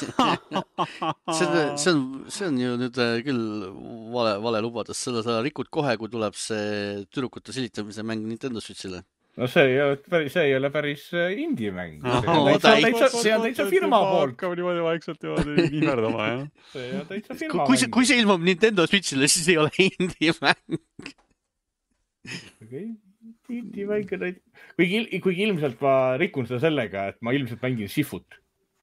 Speaker 1: see on ju nüüd küll vale lubadus. Selle sa rikud kohe, kui tuleb see tüdrukute silitamise mäng Nintendo Switchile.
Speaker 3: No see ei ole päris indie-mäng. See on täitsa firma poolt.
Speaker 2: Hakkab niimoodi vaikselt nii määrdama, jah?
Speaker 3: See on täitsa firma mäng.
Speaker 1: Kui see ilmub Nintendo Switchile, siis ei ole indie-mäng.
Speaker 3: Okei. Indie-mäng on kuigi ilmselt ma rikun seda sellega, et ma ilmselt mängin Sifut.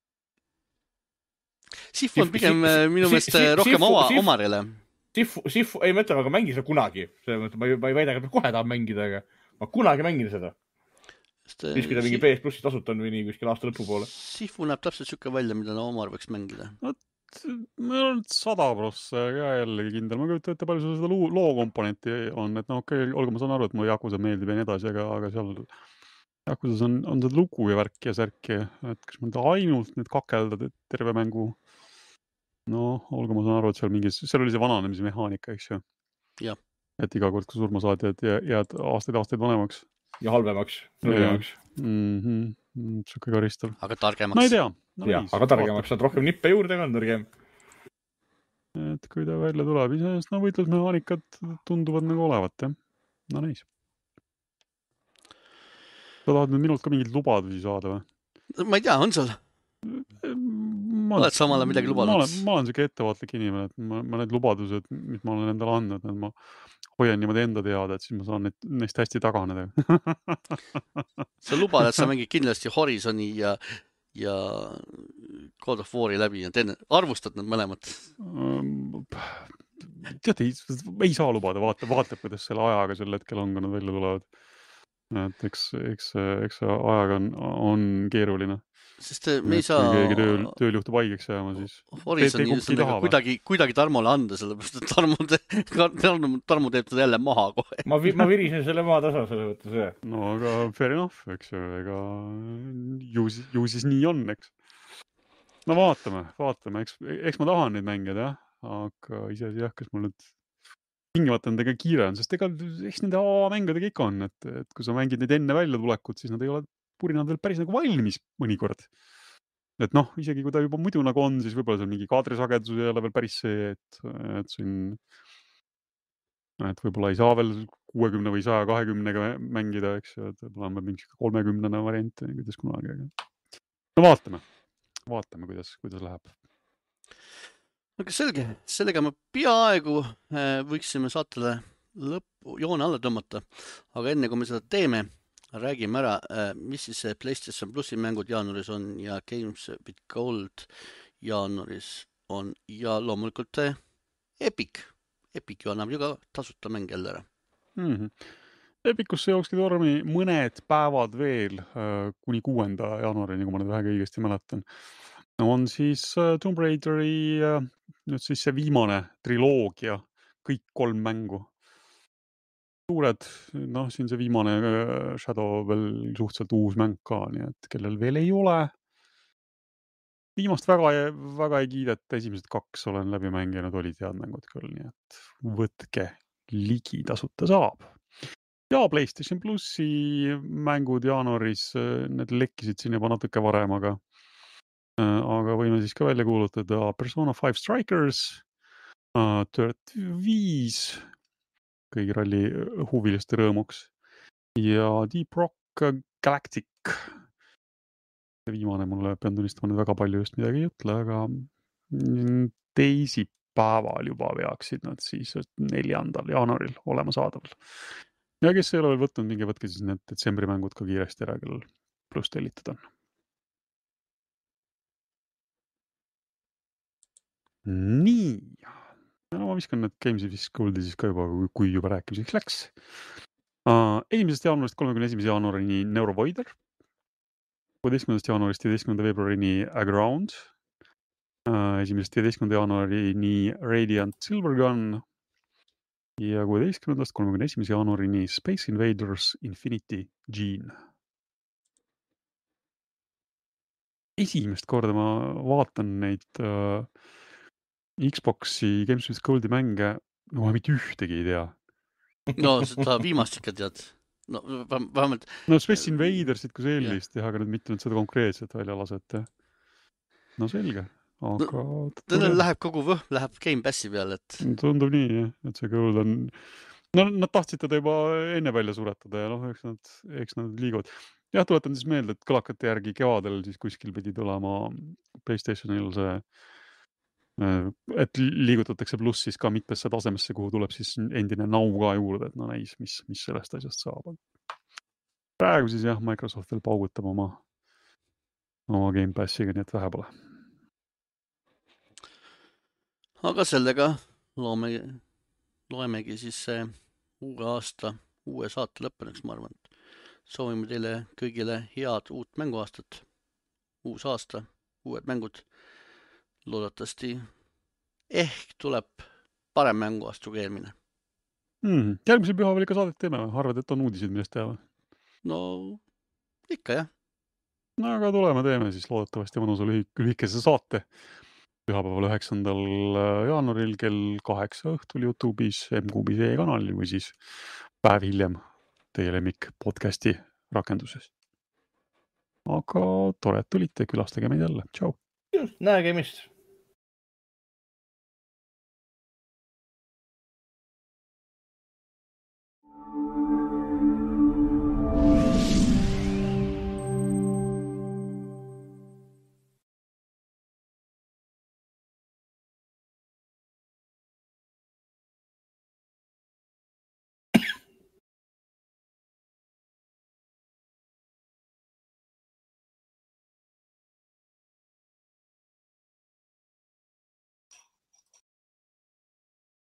Speaker 1: Sifu on pigem minu meelest rohkem omarele.
Speaker 3: Sifu, ei mõtle, aga mängin seda kunagi. Ma ei väida, et ma kohe tahan mängida, aga ma kunagi mängin seda. Siis, kui ta mingi PS Plussi tasut on või nii kuskil aasta lõpu poole.
Speaker 1: Sifu näeb täpselt siuke välja, mida Omar võiks mängida.
Speaker 2: Ma olen 100% ka jällegi kindel. Ma kujutan ette, palju seda loo komponenti on, et okei, olgu ma saan aru, et mulle Yakuza meeldib ja nii edasi, aga seal Yakuzas on seda lugu ja värki ja särki, et kas ma ainult nüüd kakeldad terve mängu. Olgu ma saan aru, et seal oli see vananemise mehaanika, eks ju.
Speaker 1: Jah.
Speaker 2: Et iga kord, kui surma saad, jääd aastaid vanemaks.
Speaker 3: Ja halvemaks. Nõrgemaks.
Speaker 2: Siuke karistav.
Speaker 1: Aga targemaks.
Speaker 2: Ma ei tea.
Speaker 3: Aga targemaks saad rohkem nippe juurde, on nõrgem.
Speaker 2: Et kui ta välja tuleb, iseenesest võitlusmehaanikad tunduvad nagu olevat, jah. Näis. Sa tahad nüüd minult ka mingeid lubadusi saada või?
Speaker 1: Ma ei tea, on sul? Oled sa omale midagi lubanud?
Speaker 2: Ma olen siuke ettevaatlik inimene, et ma need lubadused, mis ma olen endale andnud, et ma hoian niimoodi enda teada, et siis ma saan neist hästi taganeda.
Speaker 1: Sa lubad, et sa mängid kindlasti Horizoni ja God of War'i läbi ja arvustad need mõlemad?
Speaker 2: Tead, ei saa lubada, vaatab, kuidas selle ajaga sel hetkel on, kui nad välja tulevad. Et eks ajaga on keeruline.
Speaker 1: Sest me ei saa...
Speaker 2: Kui keegi tööl juhtub haigeks jääma, siis...
Speaker 1: Horizoni kuidagi Tarmole anda, sellepärast, et Tarmo teeb teda jälle maha kohe.
Speaker 3: Ma virisen selle maa tasa selle võttes.
Speaker 2: No aga fair enough, eks ju. Ega ju siis nii on, eks. No vaatame. Eks ma tahan neid mängida, jah. Aga iseasi jah, kas mul nüüd tingimata nendega kiire on, sest eks nende mängudega ikka on, et kui sa mängid neid enne välja tulekut, siis nad ei ole purinad veel päris nagu valmis mõnikord. Et isegi kui ta juba muidu nagu on, siis võib-olla seal mingi kaadrisagedus ei ole veel päris see, et siin võib-olla ei saa veel 60 või 120-ga mängida, eks ju, et võib-olla on mingi 30-ne variant, kuidas kunagi. No vaatame, kuidas läheb.
Speaker 1: Aga selge, sellega me peaaegu võiksime saatele joone alla tõmmata, aga enne kui me seda teeme, räägime ära, mis siis PlayStation Plussi mängud jaanuaris on ja Games with Gold jaanuaris on ja loomulikult Epic ju annab ju ka tasuta mäng jälle ära.
Speaker 2: Epicusse jookski tormi mõned päevad veel kuni 6. jaanuarini, kui ma nüüd vähegi õigesti mäletan. On siis Tomb Raideri nüüd siis see viimane triloogia, kõik 3 mängu. Suured, siin see viimane Shadow veel suhteliselt uus mäng ka, nii et kellel veel ei ole. Viimast väga ei kiideta, esimesed 2 olen läbi mänginud, olid head mängud küll, nii et võtke ligi, tasuta saab. Ja PlayStation Plussi mängud jaanuaris, need lekkisid siin juba natuke varem, aga võime siis ka välja kuulutada Persona 5 Strikers, Dirt 5, kõigi ralli huviliste rõõmuks ja Deep Rock Galactic. Viimane mulle pean tunnistama väga palju just midagi ei ütle, aga päeval juba peaksid nad siis 4. jaanuaril olema saadaval. Ja kes ei ole veel võtnud, minge võtke siis need detsembri mängud ka kiiresti ära, kellel pluss tellitud on. Nii. No, ma viskan need Games of Gold'i siis ka juba, kui juba rääkimiseks läks. 1. jaanuarist 31. jaanuarini Neurovoider. 16. jaanuarist 11. veebruarini Aground. 1. 15. jaanuarini Radiant Silvergun. Ja 16. 31. jaanuarini Space Invaders Infinity Gene. Esimest korda ma vaatan neid Xboxi Games with Gold'i mänge, no ma mitte ühtegi ei tea.
Speaker 1: No seda viimast ikka tead. No vähemalt...
Speaker 2: No Space Invadersit kui sellist, aga nüüd mitte seda konkreetset välja lasete. No selge. Aga...
Speaker 1: Tõenäoliselt läheb kogu võhm, läheb Game Passi peale, et...
Speaker 2: Tundub nii, jah, et see Gold on... No nad tahtsid teda juba enne välja suretada ja eks nad liiguvad. Jah, tuletan siis meelde, et kõlakate järgi kevadel siis kuskil pidi tulema PlayStationil see, et liigutatakse pluss siis ka mitmesse tasemesse, kuhu tuleb siis endine Now ka juurde, et no näis, mis sellest asjast saab. Praegu siis jah, Microsoft veel paugutab oma Game Passiga, nii et vähe pole.
Speaker 1: Aga sellega loemegi siis uue aasta, uue saate lõppenuks, ma arvan. Soovime teile kõigile head uut mänguaastat, uus aasta, uued mängud. Loodetavasti ehk tuleb parem mänguaasta kui eelmine.
Speaker 2: Järgmisel pühapäeval ikka saadet teeme, arvad, et on uudised, millest teha?
Speaker 1: No ikka jah.
Speaker 2: No aga tuleme teeme siis loodetavasti mõnusa lühikese saate pühapäeval 9. jaanuaril kell 8 õhtul YouTube'is, MQBC kanalil või siis päev hiljem teie lemmik podcasti rakenduses. Aga tore, et tulite, külastage meid jälle. Tšau!
Speaker 3: Nägemist!